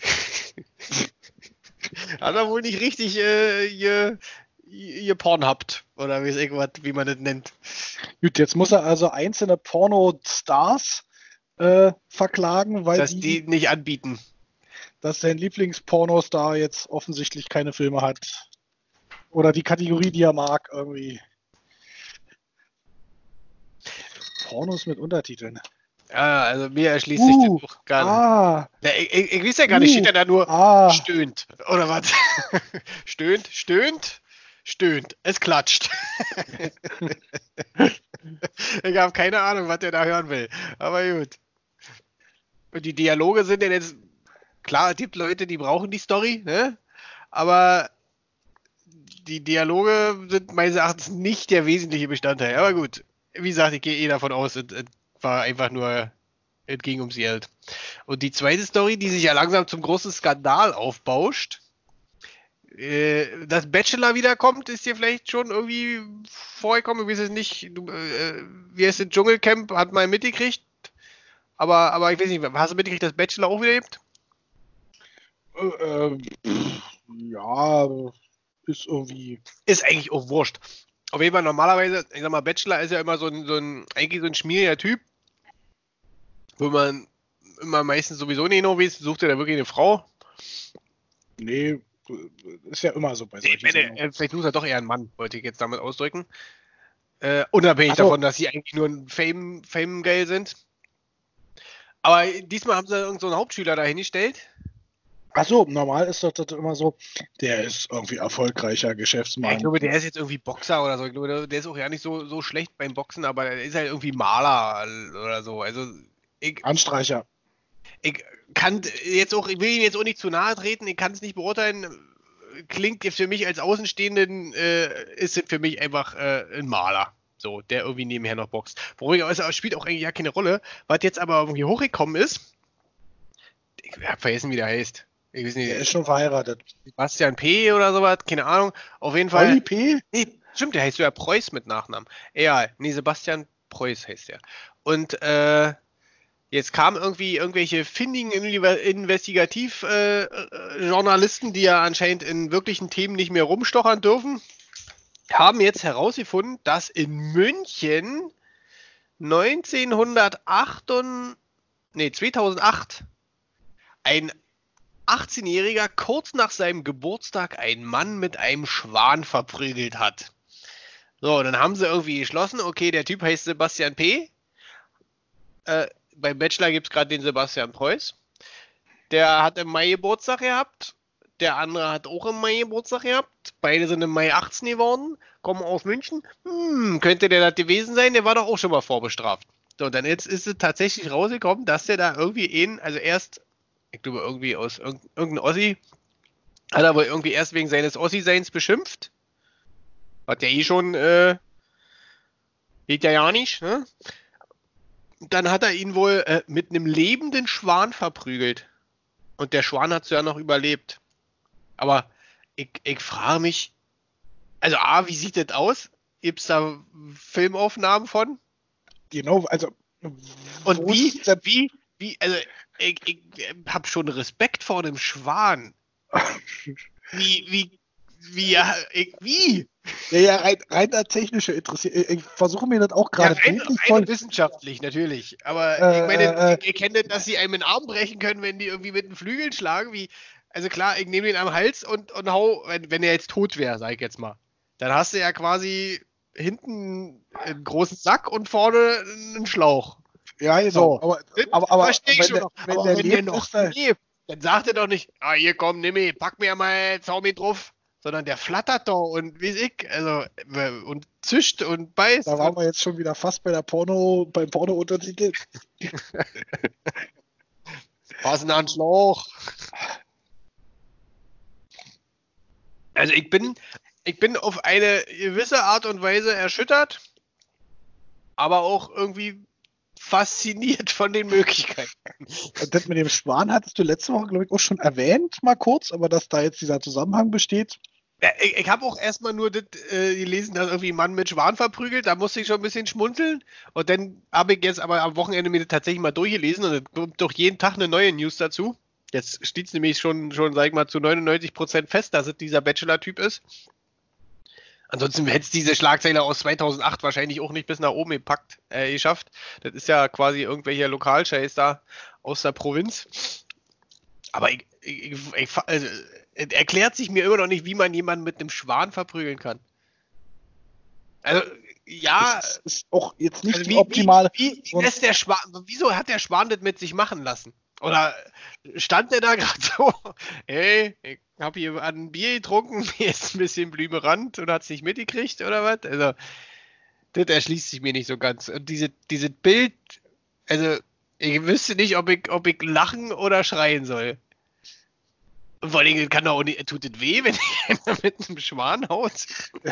Hat er wohl nicht richtig äh, ihr, ihr Pornhubt oder wie, irgendwas, wie man das nennt. Gut, jetzt muss er also einzelne Porno-Stars äh, verklagen, weil dass die, die nicht anbieten. Dass sein Lieblings-Pornostar jetzt offensichtlich keine Filme hat. Oder die Kategorie, die er mag, irgendwie. Pornos mit Untertiteln. Ja, also mir erschließt uh, sich das Buch gar nicht. Ah, Ja, ich, ich, ich weiß ja gar nicht, uh, steht ja da nur ah. stöhnt. Oder was? stöhnt, stöhnt, stöhnt. Es klatscht. Ich habe keine Ahnung, was der da hören will. Aber gut. Und die Dialoge sind ja jetzt, klar, es gibt Leute, die brauchen die Story, ne? Aber die Dialoge sind meines Erachtens nicht der wesentliche Bestandteil. Aber gut, wie gesagt, ich gehe eh davon aus, es, es war einfach nur, es ging ums Geld. Und die zweite Story, die sich ja langsam zum großen Skandal aufbauscht, äh, dass Bachelor wiederkommt, ist dir vielleicht schon irgendwie vorgekommen. Ich weiß es nicht, du, äh, wie heißt das, Dschungelcamp, hat mal mitgekriegt. Aber, aber ich weiß nicht, hast du mitgekriegt, dass Bachelor auch wieder lebt? Äh, äh, pff, ja, ist irgendwie. Ist eigentlich auch wurscht. Auf jeden Fall normalerweise, ich sag mal, Bachelor ist ja immer so ein, so ein eigentlich so ein schmieriger Typ, wo man immer meistens sowieso nicht noch weiß, sucht er da wirklich eine Frau? Nee, ist ja immer so bei solchen Nee, Sendungen. äh, vielleicht sucht er doch eher einen Mann, wollte ich jetzt damit ausdrücken. Äh, unabhängig Ach so. davon, dass sie eigentlich nur ein Fame, Fame geil sind. Aber diesmal haben sie irgend so einen Hauptschüler da hingestellt. Ach so, normal ist das, das immer so, der ist irgendwie erfolgreicher Geschäftsmann. Ja, ich glaube, der ist jetzt irgendwie Boxer oder so. Ich glaube, der ist auch ja nicht so, so schlecht beim Boxen, aber der ist halt irgendwie Maler oder so. Also ich, Anstreicher. ich kann jetzt auch, ich will ihm jetzt auch nicht zu nahe treten, ich kann es nicht beurteilen. Klingt jetzt für mich als Außenstehenden, äh, ist es für mich einfach äh, ein Maler. So, der irgendwie nebenher noch boxt. Beruhigerweise spielt auch eigentlich ja keine Rolle. Was jetzt aber irgendwie hochgekommen ist, ich hab vergessen, wie der heißt. Ich weiß nicht, Der ist schon verheiratet. Sebastian P. oder sowas, keine Ahnung. Auf jeden Fall. Olli P? Nee, stimmt, der heißt ja Preuß mit Nachnamen. Egal, nee, Sebastian Preuß heißt der. Und äh, jetzt kamen irgendwie irgendwelche findigen Investigativ-Journalisten, äh, die ja anscheinend in wirklichen Themen nicht mehr rumstochern dürfen, haben jetzt herausgefunden, dass in München neunzehnhundertacht, nee, zweitausendacht ein achtzehnjähriger kurz nach seinem Geburtstag einen Mann mit einem Schwan verprügelt hat. So, dann haben sie irgendwie geschlossen, okay, der Typ heißt Sebastian P. Äh, beim Bachelor gibt es gerade den Sebastian Preuß. Der hat im Mai Geburtstag gehabt. Der andere hat auch im Mai Geburtstag gehabt. Beide sind im Mai achtzehn geworden, kommen aus München. Hm, könnte der das gewesen sein? Der war doch auch schon mal vorbestraft. So, dann jetzt ist es tatsächlich rausgekommen, dass der da irgendwie einen, also erst, ich glaube irgendwie aus irg irgendeinem Ossi, hat er wohl irgendwie erst wegen seines Ossi-Seins beschimpft. Hat ja eh schon, äh, geht ja ja nicht, ne? Dann hat er ihn wohl äh, mit einem lebenden Schwan verprügelt. Und der Schwan hat es ja noch überlebt. Aber ich, ich frage mich, also A, wie sieht das aus? Gibt es da Filmaufnahmen von? Genau, also. Und wie, wie, wie, also ich, ich habe schon Respekt vor dem Schwan. Wie, wie, wie, ja, ich, wie? Ja, ja, rein, rein das technische interessiert. Ich, ich versuche mir das auch gerade ja, rein, wirklich rein voll. wissenschaftlich, natürlich. Aber Äh, ich meine, äh, ihr kennt das, dass sie einem den Arm brechen können, wenn die irgendwie mit den Flügeln schlagen. Wie, also klar, ich nehme den am Hals und, und hau, wenn, wenn er jetzt tot wäre, sag ich jetzt mal. Dann hast du ja quasi hinten einen großen Sack und vorne einen Schlauch. Ja, genau. So. Aber, Das aber, aber verstehe ich wenn, schon der, noch. wenn Aber der wenn lebt, der noch ist er. lebt, dann sagt er doch nicht, ah, hier komm, nimm mich, pack mir mal Zaumi drauf. Sondern der flattert doch und wie ich, also und zischt und beißt. Da waren wir jetzt schon wieder fast bei der Porno, beim Porno-Untertitel. Passen an Schlauch. Also ich bin, ich bin auf eine gewisse Art und Weise erschüttert, aber auch irgendwie fasziniert von den Möglichkeiten. Und das mit dem Schwan hattest du letzte Woche, glaube ich, auch schon erwähnt, mal kurz, aber dass da jetzt dieser Zusammenhang besteht. Ja, ich ich habe auch erstmal nur das, äh, gelesen, dass irgendwie ein Mann mit Schwan verprügelt, da musste ich schon ein bisschen schmunzeln. Und dann habe ich jetzt aber am Wochenende mir das tatsächlich mal durchgelesen und es kommt doch jeden Tag eine neue News dazu. Jetzt steht es nämlich schon, schon, sag ich mal, zu neunundneunzig Prozent fest, dass es dieser Bachelor-Typ ist. Ansonsten hätte es diese Schlagzeile aus zweitausendacht wahrscheinlich auch nicht bis nach oben gepackt, äh, geschafft. Das ist ja quasi irgendwelcher Lokalscheiß da aus der Provinz. Aber ich, ich, ich, also, es erklärt sich mir immer noch nicht, wie man jemanden mit einem Schwan verprügeln kann. Also, ja. Das ist auch jetzt nicht Also die wie, optimale. Wie, wie, wie lässt der Schwan, wieso hat der Schwan das mit sich machen lassen? Oder stand der da gerade so, hey, ich habe hier ein Bier getrunken, mir ist ein bisschen blümerant und hat es nicht mitgekriegt oder was? Also, das erschließt sich mir nicht so ganz. Und diese, dieses Bild, also, ich wüsste nicht, ob ich, ob ich lachen oder schreien soll. Und vor allem kann doch auch nicht, tut es weh, wenn einer mit einem Schwan haut?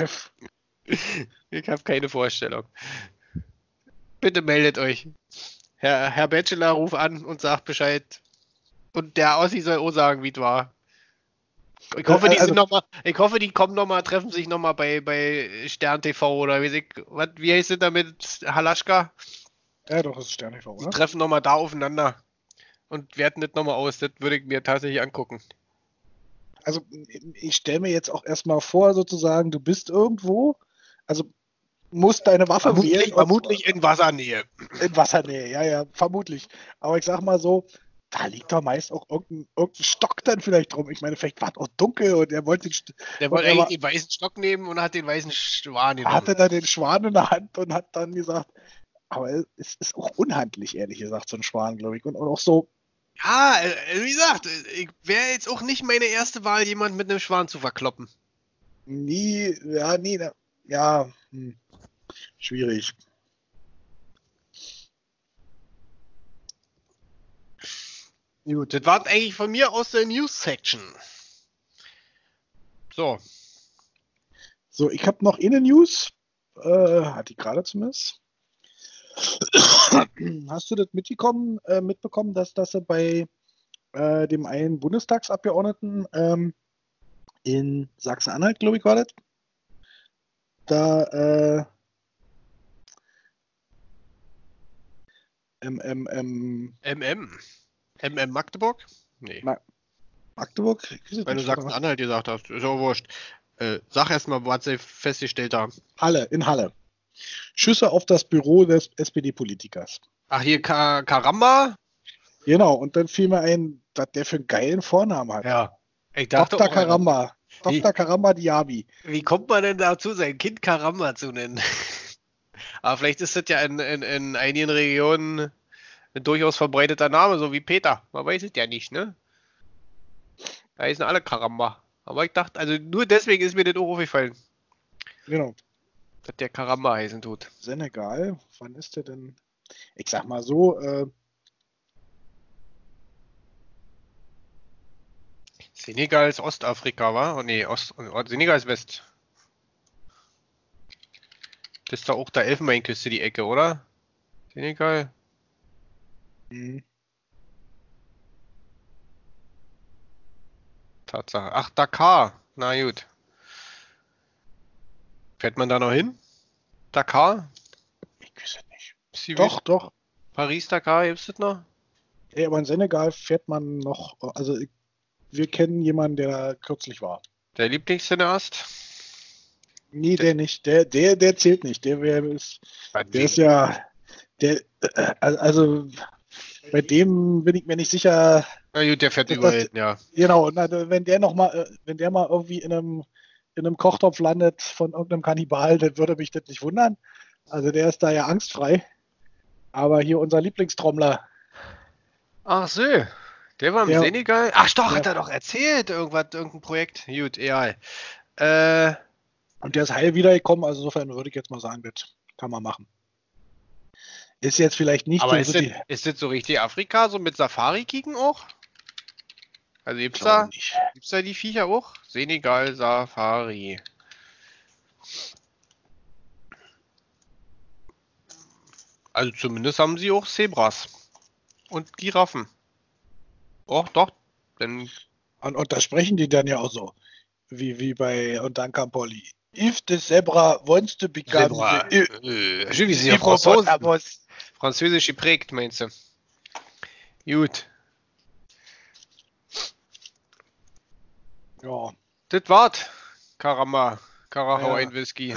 Ich habe keine Vorstellung. Bitte meldet euch. Herr, Herr Bachelor, ruf an und sagt Bescheid. Und der Ossi soll auch sagen, wie es war. Ich hoffe, die Also- sind noch mal, ich hoffe, die kommen nochmal, treffen sich nochmal bei, bei Stern T V oder wie, ich, was, wie heißt es da mit Halaschka? Ja, doch, das ist Stern T V, Die oder? treffen nochmal da aufeinander und werten das nochmal aus. Das würde ich mir tatsächlich angucken. Also ich stelle mir jetzt auch erstmal vor, sozusagen, du bist irgendwo, also musst deine Waffe Vermutlich, wählen. und- vermutlich in Wassernähe. In Wassernähe, ja, ja, vermutlich. Aber ich sag mal so, da liegt doch meist auch irgendein, irgendein Stock dann vielleicht rum. Ich meine, vielleicht war es auch dunkel und er wollte den, St- Der und wollte er eigentlich war, den weißen Stock nehmen und hat den weißen Schwan genommen. hatte da den Schwan in der Hand und hat dann gesagt, aber es ist auch unhandlich, ehrlich gesagt, so ein Schwan, glaube ich. Und, und auch so, Ja, äh, wie gesagt, ich wäre jetzt auch nicht meine erste Wahl, jemanden mit einem Schwan zu verkloppen. nie, ja, nie, na- ja, hm, schwierig. Gut, das war eigentlich von mir aus der News-Section. So, So, ich habe noch eine News, äh, hat die gerade zumindest. Hast du das mitbekommen, äh, mitbekommen, dass das bei äh, dem einen Bundestagsabgeordneten ähm, in Sachsen-Anhalt, glaube ich, war das, da äh, ähm, ähm, ähm, M M. M M Magdeburg? Nee, Ma- Magdeburg? Ich weiß es weil du nicht, warte mal. Sachsen-Anhalt gesagt hast. Ist auch wurscht. Äh, sag erstmal, was sie festgestellt haben. Halle, in Halle. Schüsse auf das Büro des S P D-Politikers. Ach, hier Ka Karamba? Genau, und dann fiel mir ein, dass der für einen geilen Vornamen hat. Ja. Ich dachte Doktor auch, Karamba. Wie? Doktor Karamba Diaby. wie kommt man denn dazu, sein Kind Karamba zu nennen? Aber vielleicht ist das ja in, in, in einigen Regionen ein durchaus verbreiteter Name, so wie Peter. Man weiß es ja nicht, ne? Da heißen alle Karamba. Aber ich dachte, also nur deswegen ist mir das auch aufgefallen, Genau. dass der Karamba heißen tut. Senegal, wann ist der denn? Ich sag mal so, äh, Senegal ist Ostafrika, wa? Oh nee, Ost, Senegal ist West. Das ist doch auch der Elfenbeinküste, die Ecke, oder? Senegal? hm, Tatsache. Ach, Dakar. Na gut. Fährt man da noch hin? Dakar? ich weiß es nicht. Sie Doch, doch. Paris, Dakar, gibt's das noch? Ja, aber in Senegal fährt man noch, also ich, wir kennen jemanden, der da kürzlich war. Der Lieblingscineast? Nee, der nicht. Der, der, der zählt nicht. Der, wär, ist, der ist ja, der, äh, also bei dem bin ich mir nicht sicher. Na gut, der fährt Das- überall das- hin, ja. Genau, na, wenn der noch mal, äh, wenn der mal irgendwie in einem, in einem Kochtopf landet von irgendeinem Kannibal, dann würde mich das nicht wundern. Also der ist da ja angstfrei. Aber hier unser Lieblingstrommler, Ach so, der war im Der- Senegal? Ach doch, hat der- er doch erzählt, irgendwas, irgendein Projekt. Gut, egal. Äh, und der ist heil wiedergekommen, also insofern würde ich jetzt mal sagen, das kann man machen. Ist jetzt vielleicht nicht aber so, ist so das, die, ist das so richtig Afrika, so mit Safari-Kicken auch? Also gibt's glaube da, nicht. gibt's da die Viecher auch? Senegal Safari. Also zumindest haben sie auch Zebras und Giraffen. Oh, doch, denn Und, und da sprechen die dann ja auch so, wie, wie bei, und dann kam Polly. If the zebra wants to become Zebra. the, Äh, schön, wie sie ja Hippopotamus. Franzosen, Französisch geprägt, meinst du? Gut, Ja. das war's. Karamba, Karacho, Ja. ein Whisky.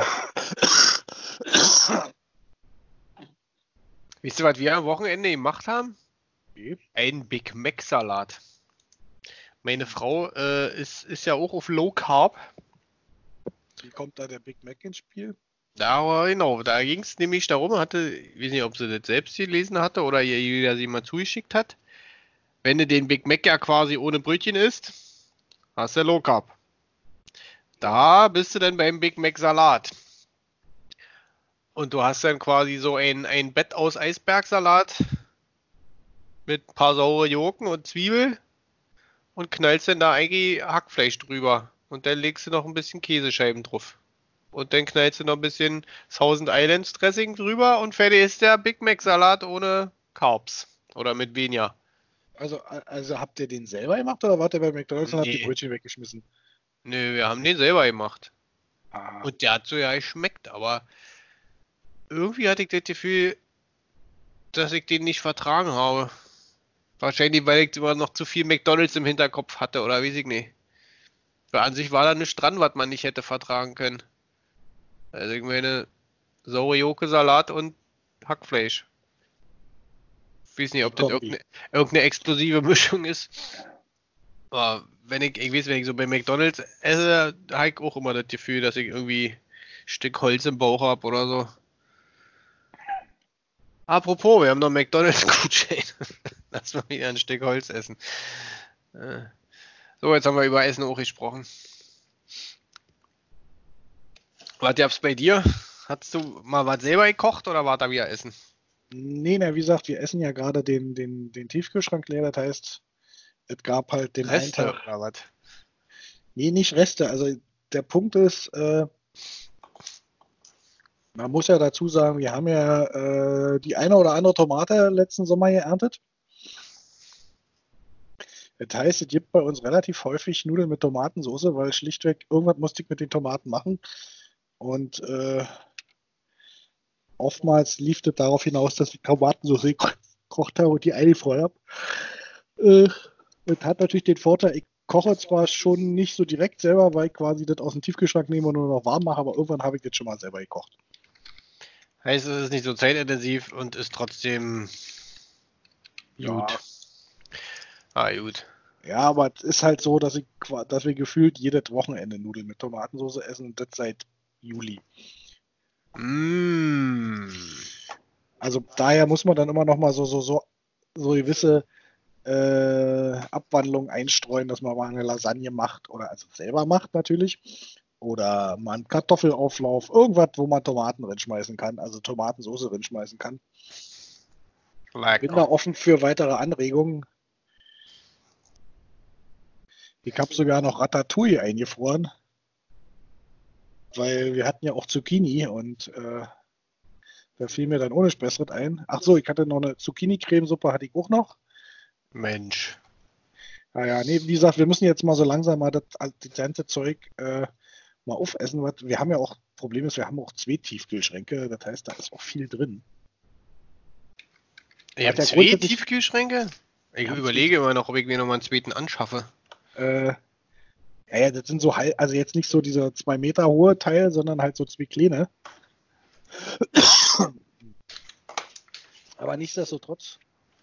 Wisst ihr, was wir am Wochenende gemacht haben? Wie? Ein Big Mac Salat. Meine Frau äh, ist, ist ja auch auf Low Carb. Wie kommt da der Big Mac ins Spiel? Da, genau, da ging es nämlich darum, hatte, ich weiß nicht, ob sie das selbst gelesen hatte oder ihr jeder sie mal zugeschickt hat. Wenn du den Big Mac ja quasi ohne Brötchen isst, hast du Low Carb. Da bist du dann beim Big Mac Salat. Und du hast dann quasi so ein, ein Bett aus Eisbergsalat mit ein paar saure Gurken und Zwiebel und knallst dann da eigentlich Hackfleisch drüber. Und dann legst du noch ein bisschen Käsescheiben drauf. Und dann knallst du noch ein bisschen Thousand Islands Dressing drüber und fertig ist der Big Mac Salat ohne Carbs. Oder mit weniger. Also, also habt ihr den selber gemacht oder wart ihr bei McDonalds und habt die Nee. Brötchen weggeschmissen? Nö, wir haben den selber gemacht. Ah, Und der hat so ja geschmeckt, aber irgendwie hatte ich das Gefühl, dass ich den nicht vertragen habe. Wahrscheinlich, weil ich immer noch zu viel McDonalds im Hinterkopf hatte, oder weiß ich nicht. Weil an sich war da nichts dran, was man nicht hätte vertragen können. Also ich meine, saure Joke-Salat und Hackfleisch. Ich weiß nicht, ob das Kombi. irgendeine, irgendeine explosive Mischung ist. Aber wenn ich, ich weiß, wenn ich so bei McDonalds esse, habe ich auch immer das Gefühl, dass ich irgendwie ein Stück Holz im Bauch habe oder so. Apropos, wir haben noch einen McDonalds-Gutschein. Lass mal wieder ein Stück Holz essen. Äh, So, jetzt haben wir über Essen auch gesprochen. Was gab's bei dir? Hast du mal was selber gekocht oder war da wieder Essen? Nee, na, wie gesagt, wir essen ja gerade den, den, den Tiefkühlschrank leer. Das heißt, es gab halt den einen Reste Tag. oder was? Nee, nicht Reste. Also der Punkt ist, äh, man muss ja dazu sagen, wir haben ja äh, die eine oder andere Tomate letzten Sommer geerntet. Das heißt, es gibt bei uns relativ häufig Nudeln mit Tomatensauce, weil schlichtweg irgendwas musste ich mit den Tomaten machen. Und äh, oftmals lief das darauf hinaus, dass ich Tomatensauce gekocht habe und die eingefroren habe. Äh, das hat natürlich den Vorteil, ich koche zwar schon nicht so direkt selber, weil ich quasi das aus dem Tiefkühlschrank nehme und nur noch warm mache, aber irgendwann habe ich das schon mal selber gekocht. Heißt, es ist nicht so zeitintensiv und ist trotzdem Ja, gut. Ah, gut. ja, aber es ist halt so, dass, ich, qua- dass wir gefühlt jedes Wochenende Nudeln mit Tomatensauce essen und das seit Juli. Mmh. Also daher muss man dann immer noch mal so, so, so, so gewisse äh, Abwandlungen einstreuen, dass man mal eine Lasagne macht oder also selber macht natürlich. Oder mal einen Kartoffelauflauf, irgendwas, wo man Tomaten reinschmeißen kann, also Tomatensauce reinschmeißen kann. Bin da Lecker. offen für weitere Anregungen. Ich habe sogar noch Ratatouille eingefroren, weil wir hatten ja auch Zucchini und äh, da fiel mir dann ohne Spessret ein. Ach so, ich hatte noch eine Zucchini-Cremesuppe, hatte ich auch noch. Mensch. Naja, nee, wie gesagt, wir müssen jetzt mal so langsam mal das, das ganze Zeug äh, mal aufessen. Was, wir haben ja auch, Problem ist, wir haben auch zwei Tiefkühlschränke, das heißt, da ist auch viel drin. Ihr Hat habt ja zwei grundsätzlich- Tiefkühlschränke? Ich Wir haben überlege immer noch, ob ich mir noch mal einen zweiten anschaffe. Äh, naja, das sind so halt, also jetzt nicht so dieser zwei Meter hohe Teil, sondern halt so zwei kleine. Aber nichtsdestotrotz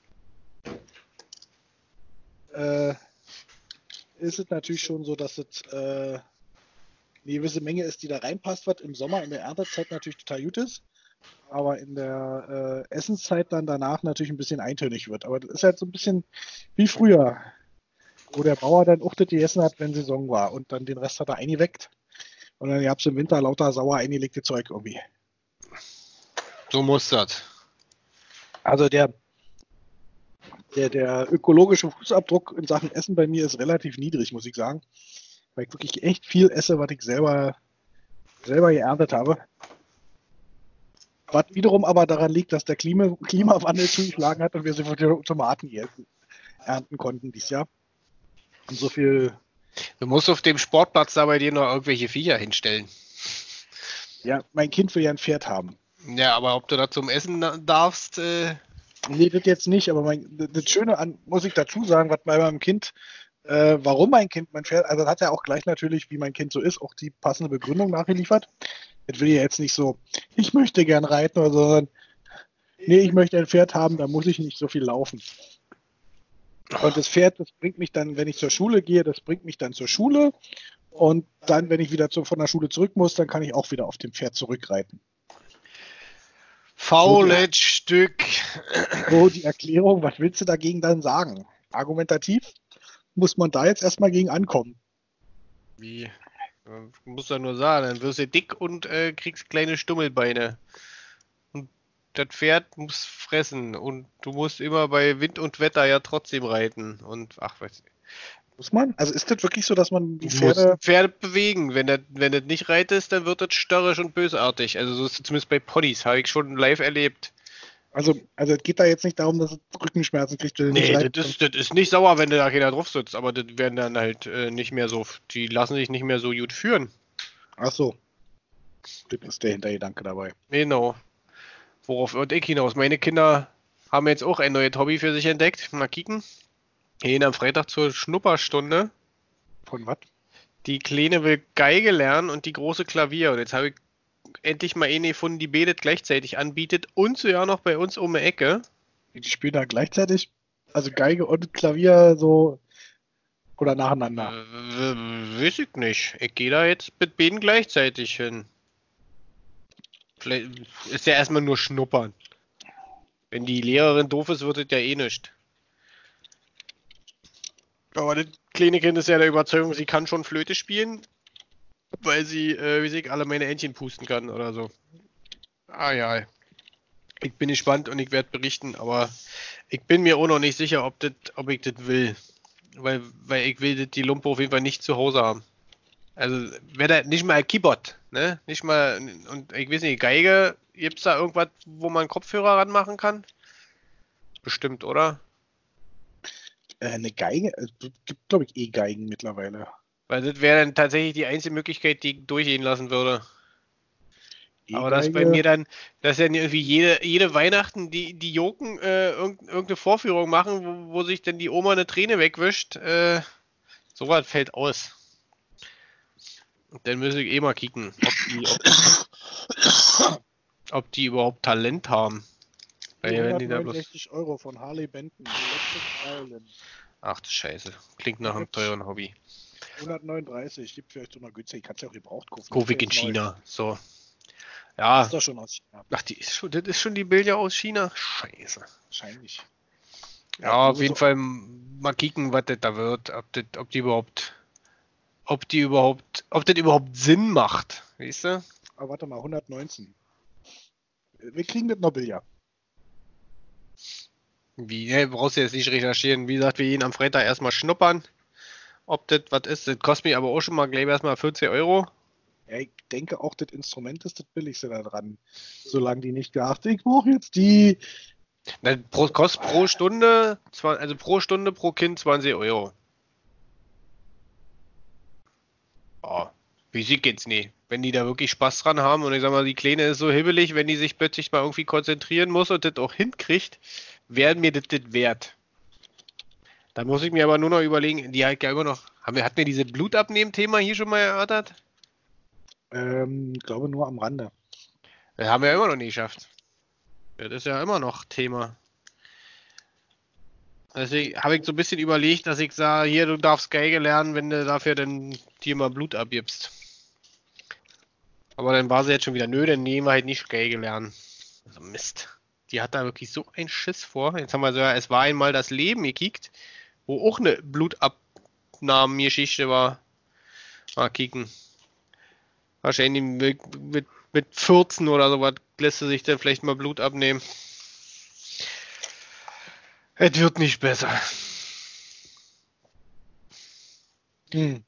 äh, ist es natürlich schon so, dass es äh, eine gewisse Menge ist, die da reinpasst, was im Sommer in der Erntezeit natürlich total gut ist, aber in der äh, Essenszeit dann danach natürlich ein bisschen eintönig wird. Aber das ist halt so ein bisschen wie früher, wo der Bauer dann auch das gegessen hat, wenn Saison war und dann den Rest hat er eingeweckt und dann gab es im Winter lauter sauer eingelegte Zeug irgendwie. So muss das. Also der, der, der ökologische Fußabdruck in Sachen Essen bei mir ist relativ niedrig, muss ich sagen. Weil ich wirklich echt viel esse, was ich selber, selber geerntet habe. Was wiederum aber daran liegt, dass der Klima, Klimawandel zugeschlagen hat und wir so viele Tomaten essen, ernten konnten dieses Jahr. Und so viel, Du musst auf dem Sportplatz da bei dir noch irgendwelche Viecher hinstellen. ja, mein Kind will ja ein Pferd haben. Ja, aber ob du da zum Essen na- darfst, äh, Nee, das jetzt nicht, aber mein, das Schöne an, muss ich dazu sagen, was bei meinem Kind, äh, warum mein Kind mein Pferd, also das hat ja auch gleich natürlich, wie mein Kind so ist, auch die passende Begründung nachgeliefert. Das will ja jetzt nicht so, ich möchte gern reiten oder so, sondern nee, ich möchte ein Pferd haben, da muss ich nicht so viel laufen. Und das Pferd, das bringt mich dann, wenn ich zur Schule gehe, das bringt mich dann zur Schule. Und dann, wenn ich wieder zu, von der Schule zurück muss, dann kann ich auch wieder auf dem Pferd zurückreiten. faules Stück. So die Erklärung, was willst du dagegen dann sagen? Argumentativ muss man da jetzt erstmal gegen ankommen. Wie? Du musst ja nur sagen, dann wirst du dick und äh, kriegst kleine Stummelbeine. Und das Pferd muss fressen und du musst immer bei Wind und Wetter ja trotzdem reiten. Und ach, weiß ich. Muss man? Also ist das wirklich so, dass man die Du musst Pferde... ein Pferd bewegen. Wenn das wenn das nicht reitest, dann wird das störrisch und bösartig. Also so ist es zumindest bei Ponys, habe ich schon live erlebt. Also, also es geht da jetzt nicht darum, dass es Rückenschmerzen kriegt, wenn du nicht Nee, reitest. das ist, das ist nicht sauer, wenn da keiner drauf sitzt, aber das werden dann halt äh, nicht mehr so, die lassen sich nicht mehr so gut führen. Ach so. Das ist der Hintergedanke dabei. Genau. Worauf wird ich hinaus? Meine Kinder haben jetzt auch ein neues Hobby für sich entdeckt. Mal kicken. Gehen am Freitag zur Schnupperstunde. Von was? Die Kleine will Geige lernen und die große Klavier. Und jetzt habe ich endlich mal eine gefunden, die beide gleichzeitig anbietet und sogar noch bei uns um die Ecke. Die spielen da gleichzeitig, also Geige und Klavier so oder nacheinander. Äh, weiß ich nicht. Ich gehe da jetzt mit beiden gleichzeitig hin. Vielleicht ist ja erstmal nur schnuppern. Wenn die Lehrerin doof ist, wird es ja eh nicht. Aber das kleine Kind ist ja der Überzeugung, sie kann schon Flöte spielen, weil sie, äh, wie ich, alle meine Entchen pusten kann oder so. Ah ja. Ich bin gespannt und ich werde berichten, aber ich bin mir auch noch nicht sicher, ob, das, ob ich das will. Weil, weil ich will das, die Lumpe auf jeden Fall nicht zu Hause haben. Also, wäre da nicht mal ein Keyboard, ne? Nicht mal, und ich weiß nicht, Geige, gibt's da irgendwas, wo man Kopfhörer ranmachen kann? Bestimmt, oder? Äh, eine Geige? Es gibt, glaube ich, E-Geigen mittlerweile. Weil das wäre dann tatsächlich die einzige Möglichkeit, die ich durchgehen lassen würde. Aber das bei mir dann, dass ja irgendwie jede, jede Weihnachten die, die Joken äh, irgend, irgendeine Vorführung machen, wo, wo sich dann die Oma eine Träne wegwischt, äh, sowas fällt aus. Und dann müssen ich eh mal kicken, ob die, ob, ob die überhaupt Talent haben. Weil wenn die da bloß... hundertneunundsechzig Euro von Harley Benton. Electric Violin. Ach du Scheiße, klingt nach einem teuren Hobby. hundertneununddreißig, gibt vielleicht so eine günstig, kannst ja auch gebraucht kaufen. Govik in China, so. Ja. Ist doch schon aus China. Ach, die ist schon, das ist schon die Bilder aus China? Scheiße. Wahrscheinlich. Ja, auf jeden Fall mal kicken, was das da wird, ob, das, ob die überhaupt, ob die überhaupt, ob das überhaupt Sinn macht, weißt du? Aber warte mal, hundertneunzehn. Wir kriegen das noch Billard. Wie, ne, brauchst du jetzt nicht recherchieren. Wie gesagt, wir gehen am Freitag erstmal schnuppern, ob das was ist. Das kostet mich aber auch schon mal gleich erstmal vierzehn Euro. Ja, ich denke auch, das Instrument ist das billigste da dran. Solange die nicht gedacht, ich brauche jetzt die. Na, pro, kostet pro Stunde, also pro Stunde pro Kind zwanzig Euro. Oh, wie sieht jetzt nicht. Wenn die da wirklich Spaß dran haben und ich sag mal, die Kleine ist so hibbelig, wenn die sich plötzlich mal irgendwie konzentrieren muss und das auch hinkriegt, werden mir das das wert. Da muss ich mir aber nur noch überlegen, die halt ja immer noch, haben wir, hatten wir dieses Blutabnehmen-Thema hier schon mal erörtert? Ähm, ich glaube nur am Rande. Das haben wir ja immer noch nicht geschafft. Das ist ja immer noch Thema. Deswegen habe ich so ein bisschen überlegt, dass ich sage, hier, du darfst Geige lernen, wenn du dafür dann dir mal Blut abgibst. Aber dann war sie jetzt schon wieder, nö, dann nehmen wir halt nicht Geige lernen. Also Mist. Die hat da wirklich so einen Schiss vor. Jetzt haben wir so, ja, es war einmal das Leben gekickt, wo auch eine Blutabnahmengeschichte war. Mal kicken. Wahrscheinlich mit, mit, mit vierzehn oder sowas lässt sie sich dann vielleicht mal Blut abnehmen. Es wird nicht besser. Hm.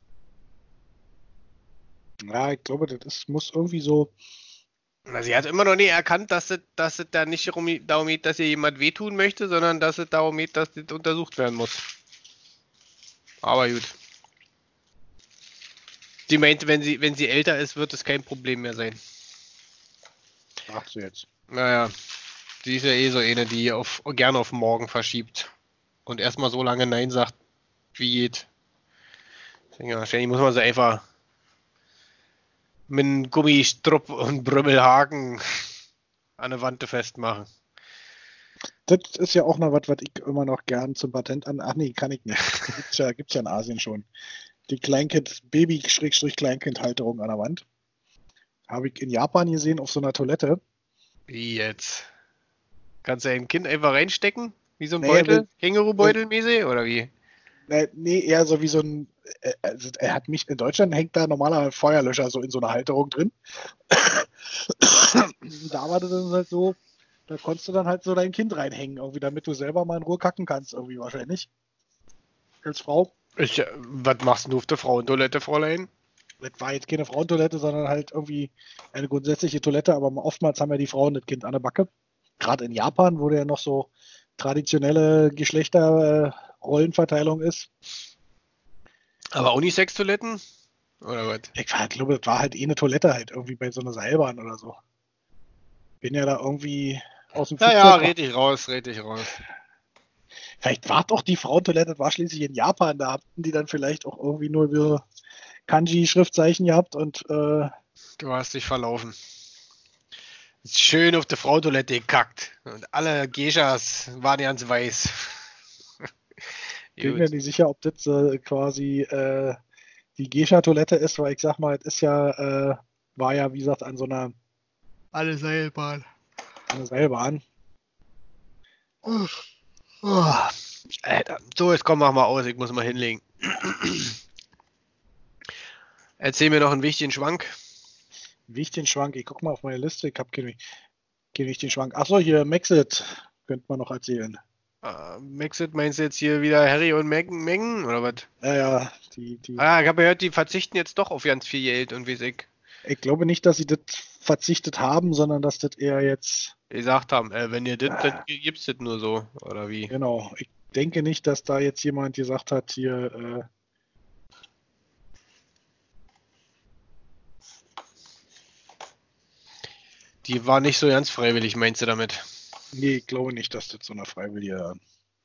Ja, ich glaube, das ist, muss irgendwie so. Na, sie hat immer noch nie erkannt, dass es, dass es da nicht darum geht, dass ihr jemand wehtun möchte, sondern dass es darum geht, dass das untersucht werden muss. Aber gut. Sie meinte, wenn sie, wenn sie älter ist, wird es kein Problem mehr sein. Ach so jetzt. Naja, sie ist ja eh so eine, die auf, gerne auf morgen verschiebt. Und erstmal so lange Nein sagt, wie geht. Deswegen, wahrscheinlich muss man sie einfach mit einem Gummistrupp und Brümmelhaken an der Wand festmachen. Das ist ja auch noch was, was ich immer noch gern zum Patent an. Ach nee, kann ich nicht. Gibt's ja, gibt's ja in Asien schon. Die Kleinkind, Baby-Kleinkind-Halterung an der Wand. Habe ich in Japan gesehen auf so einer Toilette. Wie jetzt? Kannst du ein Kind einfach reinstecken? Wie so ein Nee, Beutel? Kängurubeutel mäßig oder wie? Nee, nee, eher so wie so ein. äh, Also er hat mich, in Deutschland hängt da normaler Feuerlöscher so in so einer Halterung drin. Da war das dann halt so, da konntest du dann halt so dein Kind reinhängen, irgendwie, damit du selber mal in Ruhe kacken kannst, irgendwie wahrscheinlich. Als Frau. Ich, äh, was machst du auf der Frauentoilette, Fräulein? Das war jetzt keine Frauentoilette, sondern halt irgendwie eine grundsätzliche Toilette, aber oftmals haben ja die Frauen das Kind an der Backe. Gerade in Japan, wo ja noch so traditionelle Geschlechterrollenverteilung ist. Aber Unisex-Toiletten? Oder was? Ich glaube, das war halt eh eine Toilette halt irgendwie bei so einer Seilbahn oder so. Bin ja da irgendwie aus dem Ja, ja, Flugzeug. red ich raus, red ich raus. Vielleicht war doch die Frauentoilette, das war schließlich in Japan, da hatten die dann vielleicht auch irgendwie nur so Kanji-Schriftzeichen gehabt und äh, Du hast dich verlaufen. Ist schön auf der Frauentoilette gekackt. Und alle Geishas waren ganz weiß. bin mir Gut. nicht sicher, ob das äh, quasi äh, die Geisha-Toilette ist, weil ich sag mal, es ist ja, äh, war ja, wie gesagt, an so einer, Alle Seilbahn. an einer Seilbahn. Oh, Alter. So, jetzt komm, mach mal aus. Ich muss mal hinlegen. Erzähl mir noch einen wichtigen Schwank. Wie ich den Schwank, ich guck mal auf meine Liste, ich habe keinen kein wichtigen Schwank. Achso, hier, Maxit, könnte man noch erzählen. Uh, Maxit, meinst du jetzt hier wieder Harry und Meghan, Meghan oder was? Ja, ja, die, die. Ah, ich habe gehört, die verzichten jetzt doch auf ganz viel Geld und wie ich Ich glaube nicht, dass sie das verzichtet haben, sondern dass das eher jetzt. gesagt haben, äh, wenn ihr das, dann gibt's das nur so, oder wie? Genau. Ich denke nicht, dass da jetzt jemand gesagt hat, hier, äh, Die war nicht so ganz freiwillig, meinst du damit? nee, ich glaube nicht, dass das so eine freiwillige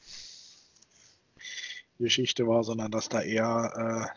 Geschichte war, sondern dass da eher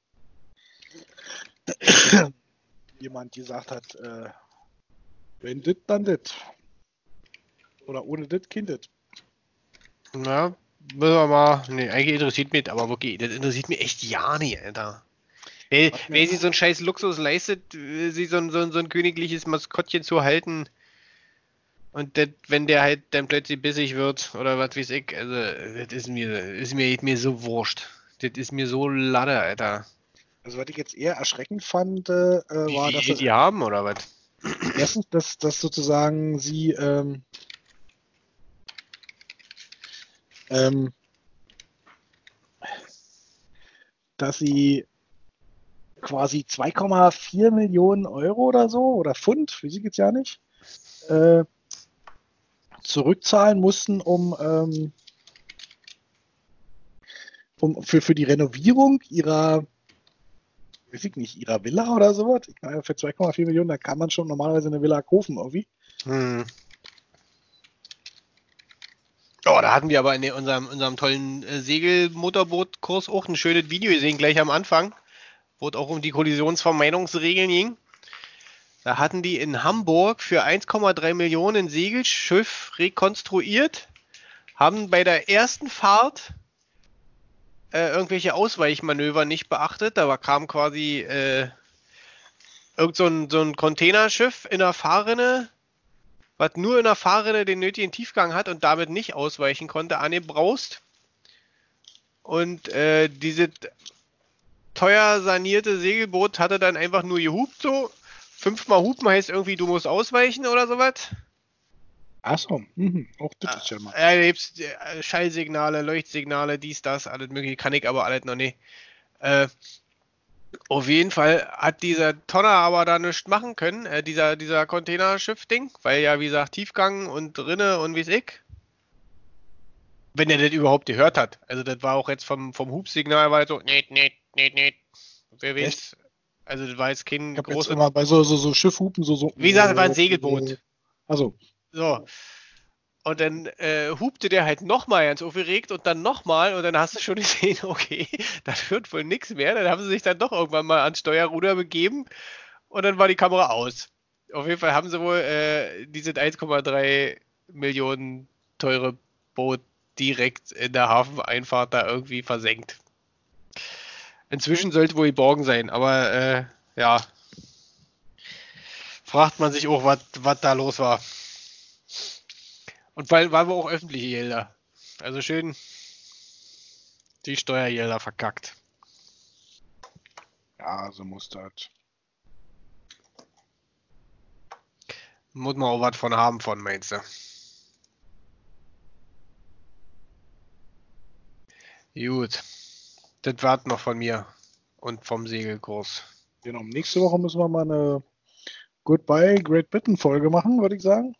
äh, jemand gesagt hat, äh, wenn das, dann das. Oder ohne das, Kind das. Na, müssen wir mal. Nee, eigentlich interessiert mich, aber wirklich, das interessiert mich echt ja nicht, Alter. Wer, Was wer mir- sich so einen scheiß Luxus leistet, äh, sich so ein, so ein, so ein königliches Maskottchen zu halten und das, wenn der halt dann plötzlich bissig wird oder was weiß ich, also das ist mir, ist mir, mir so wurscht. Das ist mir so Lade, Alter. Also was ich jetzt eher erschreckend fand, äh, Wie war, viel dass Geld es die haben oder was? erstens, dass, dass sozusagen sie ähm, ähm, dass sie quasi zwei Komma vier Millionen Euro oder so oder Pfund, weiß ich jetzt ja nicht, äh, zurückzahlen mussten, um, ähm, um für, für die Renovierung ihrer, weiß ich nicht, ihrer Villa oder sowas. Ich meine, für zwei Komma vier Millionen, da kann man schon normalerweise eine Villa kaufen irgendwie. Hm. Oh, da hatten wir aber in unserem, unserem tollen äh, Segelmotorboot-Kurs auch ein schönes Video gesehen, gleich am Anfang, wo es auch um die Kollisionsvermeidungsregeln ging. Da hatten die in Hamburg für eins Komma drei Millionen ein Segelschiff rekonstruiert, haben bei der ersten Fahrt äh, irgendwelche Ausweichmanöver nicht beachtet. Da war, kam quasi äh, irgend so ein, so ein Containerschiff in der Fahrrinne, was nur in der Fahrrinne den nötigen Tiefgang hat und damit nicht ausweichen konnte, angebraust. Und äh, dieses teuer sanierte Segelboot hatte dann einfach nur gehupt so. Fünfmal hupen heißt irgendwie, du musst ausweichen oder sowas. Achso, mhm. Auch das ist ja mal. Ja, da gibt's äh, Schallsignale, Leuchtsignale, dies, das, alles mögliche, kann ich aber alles noch nicht. Äh, auf jeden Fall hat dieser Tonner aber da nichts machen können, äh, dieser, dieser Containerschiff-Ding, weil ja, wie gesagt, Tiefgang und Rinne und wie's ich. Wenn er das überhaupt gehört hat. Also das war auch jetzt vom, vom Hubsignal war halt so, net, net, net, net. Wer weiß. Also das war jetzt kein Ich habe jetzt großes. immer bei so, so, so Schiffhupen so, so. Wie gesagt, das war ein Segelboot. Also, So. Und dann äh, hupte der halt nochmal ganz aufgeregt und dann nochmal und dann hast du schon gesehen, okay, das wird wohl nichts mehr. Dann haben sie sich dann doch irgendwann mal ans Steuerruder begeben und dann war die Kamera aus. Auf jeden Fall haben sie wohl äh, dieses eins Komma drei Millionen teure Boot direkt in der Hafeneinfahrt da irgendwie versenkt. Inzwischen sollte wohl geborgen sein, aber äh, ja, fragt man sich auch, was da los war. Und weil, weil wir auch öffentliche Gelder. Also schön die Steuergelder verkackt. ja, so muss das. Muss man auch was von haben von, meinst du? Gut. Das warten noch von mir und vom Segelkurs. Genau, nächste Woche müssen wir mal eine Goodbye Great Britain Folge machen, würde ich sagen.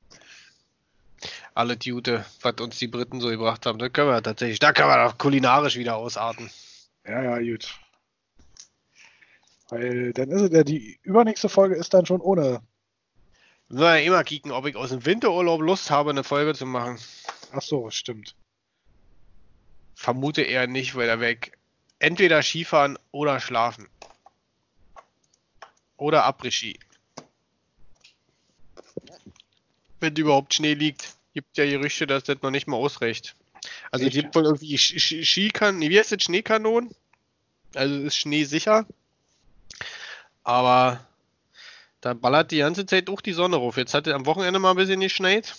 Alle Jute, was uns die Briten so gebracht haben, das können wir tatsächlich, da können wir doch kulinarisch wieder ausarten. Ja, ja, gut. Weil dann ist es ja, die übernächste Folge ist dann schon ohne. Wir wollen ja immer kicken, ob ich aus dem Winterurlaub Lust habe, eine Folge zu machen. Ach so, stimmt. Vermute eher nicht, weil da weg entweder Skifahren oder schlafen. Oder Après-Ski. Wenn überhaupt Schnee liegt. Gibt ja Gerüchte, dass das noch nicht mal ausreicht. Also es Echt? gibt wohl irgendwie Sch- Sch- Skikanonen, wie heißt das, Schneekanonen? Also es ist Schnee sicher. Aber da ballert die ganze Zeit auch die Sonne rauf. Jetzt hat es am Wochenende mal ein bisschen geschneit.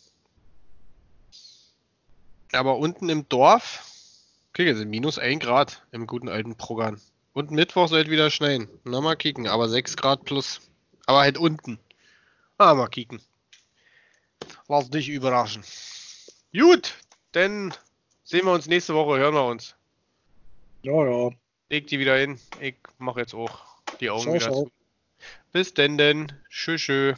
Aber unten im Dorf, okay, es sind minus ein Grad im guten alten Programm. Und Mittwoch soll es wieder schneien. Na, mal kicken, aber sechs Grad plus. Aber halt unten. Ah, mal kicken. Lass dich überraschen. Gut, dann sehen wir uns nächste Woche, hören wir uns. Ja, ja. Leg die wieder hin. Ich mache jetzt auch die Augen Ciao, wieder ciao. zu. Bis denn denn. Tschö, tschö.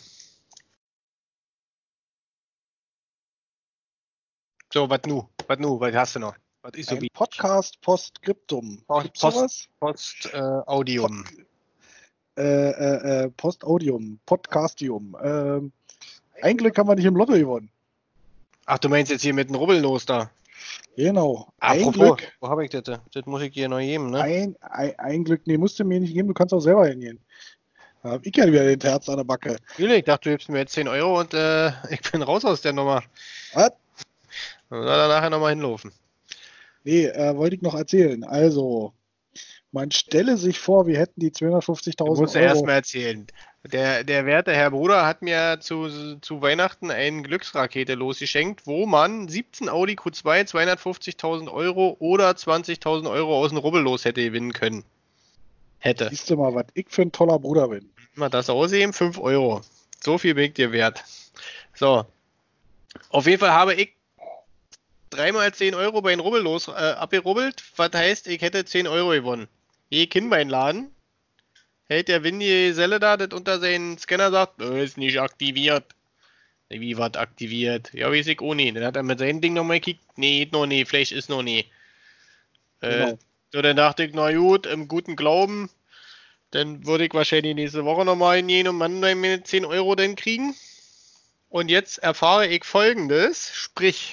So, was nu? Was nu? Was hast du noch? Was ist so Ein wie Podcast Postskriptum. Post, Gibt's Post, sowas? Post äh, Audium. Äh, äh, äh, Postaudium, Podcastium. Ähm, ein Glück haben wir nicht im Lotto gewonnen. Ach, du meinst jetzt hier mit dem Rubbel los da? Genau. Ein Apropos, Glück. wo habe ich das? Das muss ich dir noch geben, ne? Ein, ein, ein Glück. Nee, musst du mir nicht geben, du kannst auch selber hingehen. Da hab ich ja wieder den Herz an der Backe. Ich dachte, du gibst mir jetzt zehn Euro und äh, ich bin raus aus der Nummer. Was? Dann soll er nachher nochmal hinlaufen. Nee, äh, wollte ich noch erzählen. Also, man stelle sich vor, wir hätten die Du zweihundertfünfzigtausend musst ja erst Euro. mal erzählen. Der, der werte Herr Bruder hat mir zu, zu Weihnachten eine Glücksrakete losgeschenkt, wo man siebzehn Audi Q zwei, zweihundertfünfzigtausend Euro oder zwanzigtausend Euro aus dem Rubbel los hätte gewinnen können. Hätte. Siehst du mal, was ich für ein toller Bruder bin. Mal das aussehen, fünf Euro. So viel bin ich dir wert. So. Auf jeden Fall habe ich dreimal zehn Euro bei den Rubbel los äh, abgerubbelt. Was heißt, ich hätte zehn Euro gewonnen. Je Kinnbeinladen hält der Winnie Selle da, das unter seinen Scanner sagt, äh, ist nicht aktiviert. Wie was aktiviert? Ja, weiß ich auch nicht. Dann hat er mit seinem Ding nochmal gekickt. Nee, noch nie, vielleicht ist noch nie. Äh, Genau. So, dann dachte ich, na gut, im guten Glauben, dann würde ich wahrscheinlich nächste Woche nochmal hingehen und man meine zehn Euro dann kriegen. Und jetzt erfahre ich Folgendes, sprich,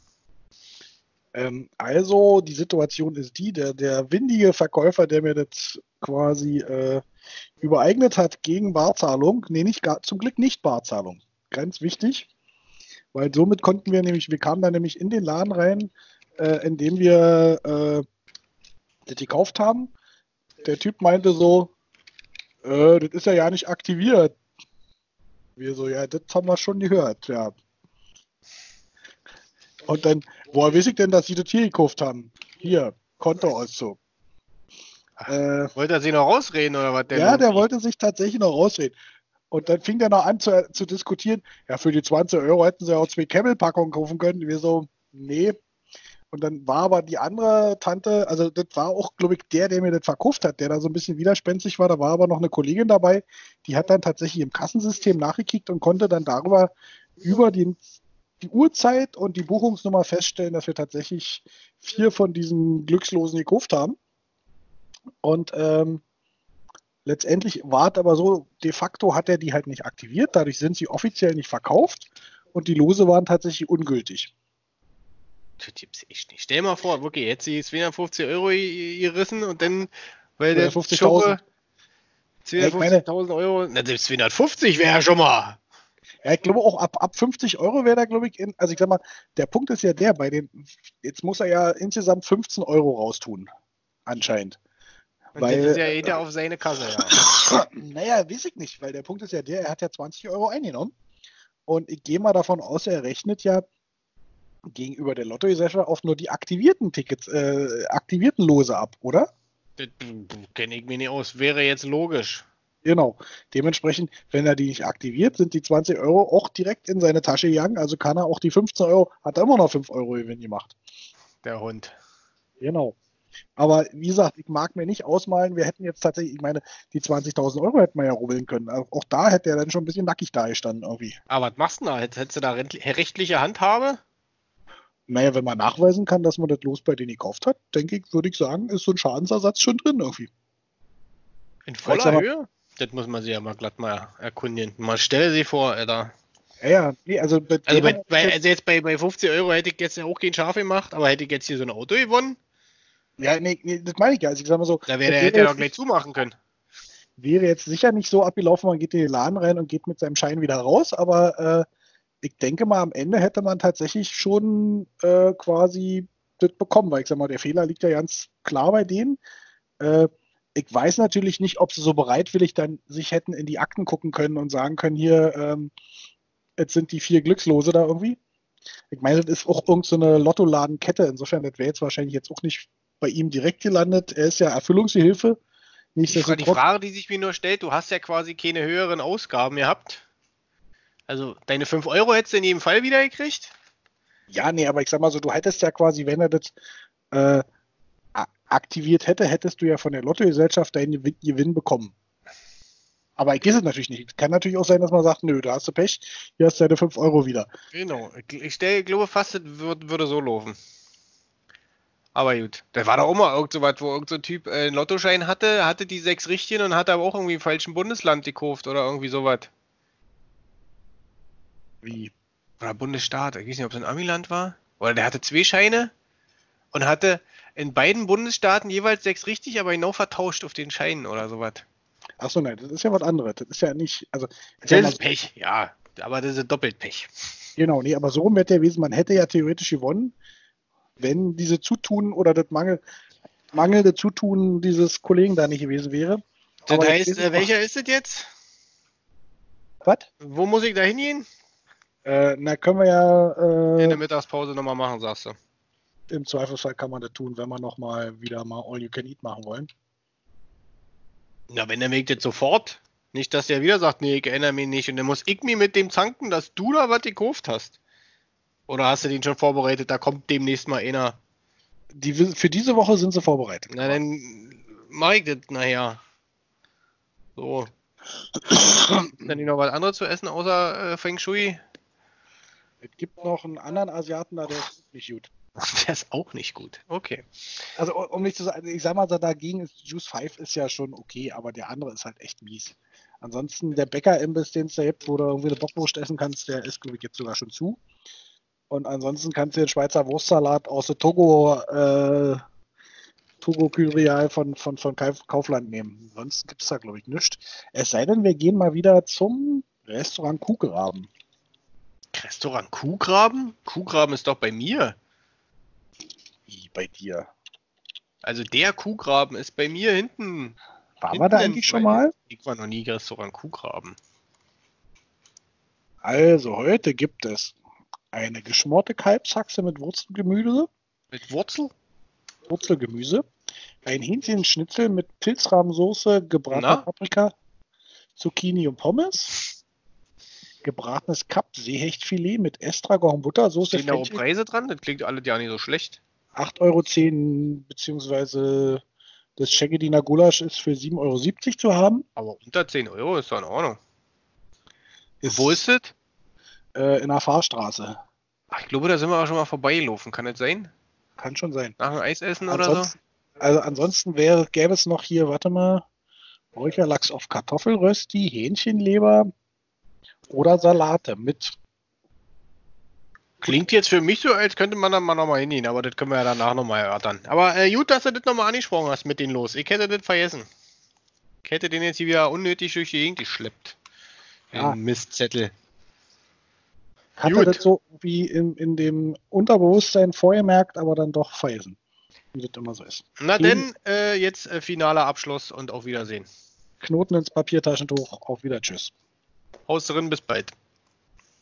Ähm, also, die Situation ist die, der, der windige Verkäufer, der mir das quasi äh, übereignet hat gegen Barzahlung, nee, nicht, gar, zum Glück nicht Barzahlung, ganz wichtig, weil somit konnten wir nämlich, wir kamen dann nämlich in den Laden rein, äh, in dem wir äh, das gekauft haben. Der Typ meinte so, äh, das ist ja ja nicht aktiviert. Wir so, ja, das haben wir schon gehört, ja. Und dann, woher weiß ich denn, dass sie das hier gekauft haben? Hier, Kontoauszug. Äh, wollte er sich noch rausreden oder was? ja, der Lumpi? wollte sich tatsächlich noch rausreden. Und dann fing der noch an zu, zu diskutieren, ja, für die zwanzig Euro hätten sie auch zwei Camel-Packungen kaufen können. Wir so, nee. Und dann war aber die andere Tante, also das war auch, glaube ich, der, der mir das verkauft hat, der da so ein bisschen widerspenstig war. Da war aber noch eine Kollegin dabei, die hat dann tatsächlich im Kassensystem nachgekickt und konnte dann darüber über den, die Uhrzeit und die Buchungsnummer feststellen, dass wir tatsächlich vier von diesen Glückslosen gekauft haben. Und ähm, letztendlich war es aber so, de facto hat er die halt nicht aktiviert, dadurch sind sie offiziell nicht verkauft und die Lose waren tatsächlich ungültig. Das gibt's echt nicht. Stell dir mal vor, wirklich, jetzt die zweihundertfünfzig Euro gerissen und dann, weil der zweihundertfünfzigtausend. zweihundertfünfzigtausend Euro, na selbst zweihundertfünfzig wäre ja schon mal. Ja, ich glaube auch ab, ab fünfzig Euro wäre da, glaube ich, in, also ich sag mal, der Punkt ist ja der, bei den, jetzt muss er ja insgesamt fünfzehn Euro raustun, anscheinend. Und Weil, das ist ja jeder auf seine Kasse, ja. naja, weiß ich nicht, weil der Punkt ist ja der, er hat ja zwanzig Euro eingenommen und ich gehe mal davon aus, er rechnet ja gegenüber der Lottogesellschaft auf nur die aktivierten Tickets, äh, aktivierten Lose ab, oder? Das kenne ich mir nicht aus. Wäre jetzt logisch. Genau. Dementsprechend, wenn er die nicht aktiviert, sind die zwanzig Euro auch direkt in seine Tasche gegangen. Also kann er auch die fünfzehn Euro, hat er immer noch fünf Euro Gewinn gemacht. Der Hund. Genau. Aber wie gesagt, ich mag mir nicht ausmalen, wir hätten jetzt tatsächlich, ich meine, die zwanzigtausend Euro hätten wir ja rubbeln können. Auch auch da hätte er dann schon ein bisschen nackig da gestanden irgendwie. Aber was machst du denn da? Hätt- Hättest du da rent- rechtliche Handhabe? Naja, wenn man nachweisen kann, dass man das Los bei denen gekauft hat, denke ich, würde ich sagen, ist so ein Schadensersatz schon drin irgendwie. In Weil ich voller sag mal, Höhe? Das muss man sich ja mal glatt mal erkundigen. Mal stell dir vor, Alter. ja, ja, nee, also bei Also, denen bei, hätte ich bei, jetzt, also jetzt bei, bei fünfzig Euro hätte ich jetzt ja auch kein Schaf gemacht, aber hätte ich jetzt hier so ein Auto gewonnen, ja, nee, nee, das meine ich ja. Also ich sag mal so, da das wäre, wäre hätte er doch jetzt, gleich zumachen können. wäre jetzt sicher nicht so abgelaufen, man geht in den Laden rein und geht mit seinem Schein wieder raus, aber äh, ich denke mal, am Ende hätte man tatsächlich schon äh, quasi das bekommen, weil ich sag mal, der Fehler liegt ja ganz klar bei denen. Äh, ich weiß natürlich nicht, ob sie so bereitwillig dann sich hätten in die Akten gucken können und sagen können, hier, ähm, jetzt sind die vier Glückslose da irgendwie. Ich meine, das ist auch irgendeine so eine Lottoladenkette. Insofern, das wäre jetzt wahrscheinlich jetzt auch nicht bei ihm direkt gelandet. Er ist ja Erfüllungsgehilfe. Die, Fra die Nichtsdestotrotz, Frage, die sich mir nur stellt, du hast ja quasi keine höheren Ausgaben gehabt. Also, deine fünf Euro hättest du in jedem Fall wieder gekriegt. ja, nee, aber ich sag mal so, du hättest ja quasi, wenn er das äh, a- aktiviert hätte, hättest du ja von der Lottogesellschaft deinen Gewin Gewinn bekommen. Aber ich weiß es natürlich nicht. Es kann natürlich auch sein, dass man sagt, nö, da hast du Pech, hier hast du deine fünf Euro wieder. Genau. Ich, ich stell, glaube fast, das würd, würde so laufen. Aber gut. Da war doch auch mal irgend so was, wo irgend so ein Typ äh, einen Lottoschein hatte, hatte die sechs richtigen und hat aber auch irgendwie im falschen Bundesland gekauft oder irgendwie sowas. Wie? Oder Bundesstaat. Ich weiß nicht, ob es ein Amiland war. Oder der hatte zwei Scheine und hatte in beiden Bundesstaaten jeweils sechs richtig, aber genau vertauscht auf den Scheinen oder sowas. Achso, nein, das ist ja was anderes. Das ist ja nicht, also, ich Das sag mal ist so, Pech, ja. Aber das ist doppelt Pech. genau, nee, aber so rum hätte ja gewesen, man hätte ja theoretisch gewonnen, wenn diese Zutun oder das Mangel, mangelnde Zutun dieses Kollegen da nicht gewesen wäre. Das Aber jetzt heißt, weiß ich äh, noch, welcher ist es jetzt? was? Wo muss ich da hingehen? Äh, na, können wir ja, In äh, der Mittagspause nochmal machen, sagst du. im Zweifelsfall kann man das tun, wenn wir nochmal wieder mal All You Can Eat machen wollen. Na, wenn der Weg jetzt sofort. Nicht, dass der wieder sagt, nee, ich erinnere mich nicht. Und dann muss ich mich mit dem zanken, dass du da was gekauft hast. Oder hast du den schon vorbereitet? Da kommt demnächst mal einer. Die, für diese Woche sind sie vorbereitet. Na, dann mach ich das nachher. So. Dann nicht noch was anderes zu essen außer äh, Feng Shui? Es gibt noch einen anderen Asiaten da, der ist nicht gut. Der ist auch nicht gut. Okay. Also um nicht zu sagen, ich sag mal, so dagegen ist Juice fünf ist ja schon okay, aber der andere ist halt echt mies. Ansonsten der Bäcker-Imbiss, den es da gibt, wo du irgendwie eine Bockwurst essen kannst, der ist, glaube ich, jetzt sogar schon zu. Und ansonsten kannst du den Schweizer Wurstsalat aus der Togo, äh, Togo Kyrial von, von, von Kaufland nehmen. Ansonsten gibt es da, glaube ich, nichts. Es sei denn, wir gehen mal wieder zum Restaurant Kuhgraben. Restaurant Kuhgraben? Kuhgraben ist doch bei mir. Wie bei dir? Also der Kuhgraben ist bei mir hinten. Waren hinten wir da im eigentlich schon Wald. mal? Ich war noch nie Restaurant Kuhgraben. Also heute gibt es eine geschmorte Kalbshaxe mit Wurzelgemüse, Mit Wurzel? Wurzelgemüse, ein Hähnchenschnitzel mit Pilzrahmsoße, gebratener Na? Paprika, Zucchini und Pommes, gebratenes Kap, Seehechtfilet mit Estragon, Buttersoße, Stehen da auch Fenchel, Preise dran? Das klingt alles ja nicht so schlecht. acht Euro zehn, beziehungsweise das Schegediner Gulasch ist für sieben Euro siebzig zu haben. Aber unter zehn Euro ist doch in Ordnung. Ist, Wo ist das? Äh, in der Fahrstraße. Ach, ich glaube, da sind wir auch schon mal vorbeigelaufen. Kann das sein? Kann schon sein. Nach dem Eisessen oder so? Ansonsten, also ansonsten wäre, gäbe es noch hier, warte mal, Räucherlachs auf Kartoffelrösti, Hähnchenleber oder Salate mit. Klingt jetzt für mich so, als könnte man da mal nochmal hingehen, aber das können wir ja danach nochmal erörtern. Aber äh, gut, dass du das nochmal angesprochen hast mit den Los. Ich hätte das vergessen. Ich hätte den jetzt hier wieder unnötig durch die Gegend geschleppt. Ja. Den Mistzettel. Hatte Gut. das so wie in, in dem Unterbewusstsein vorgemerkt, aber dann doch vergessen. Wie das immer so ist. Na Knoten, denn, äh, jetzt äh, finaler Abschluss und auf Wiedersehen. Knoten ins Papiertaschentuch, auf wieder, tschüss. Haus drin, bis bald.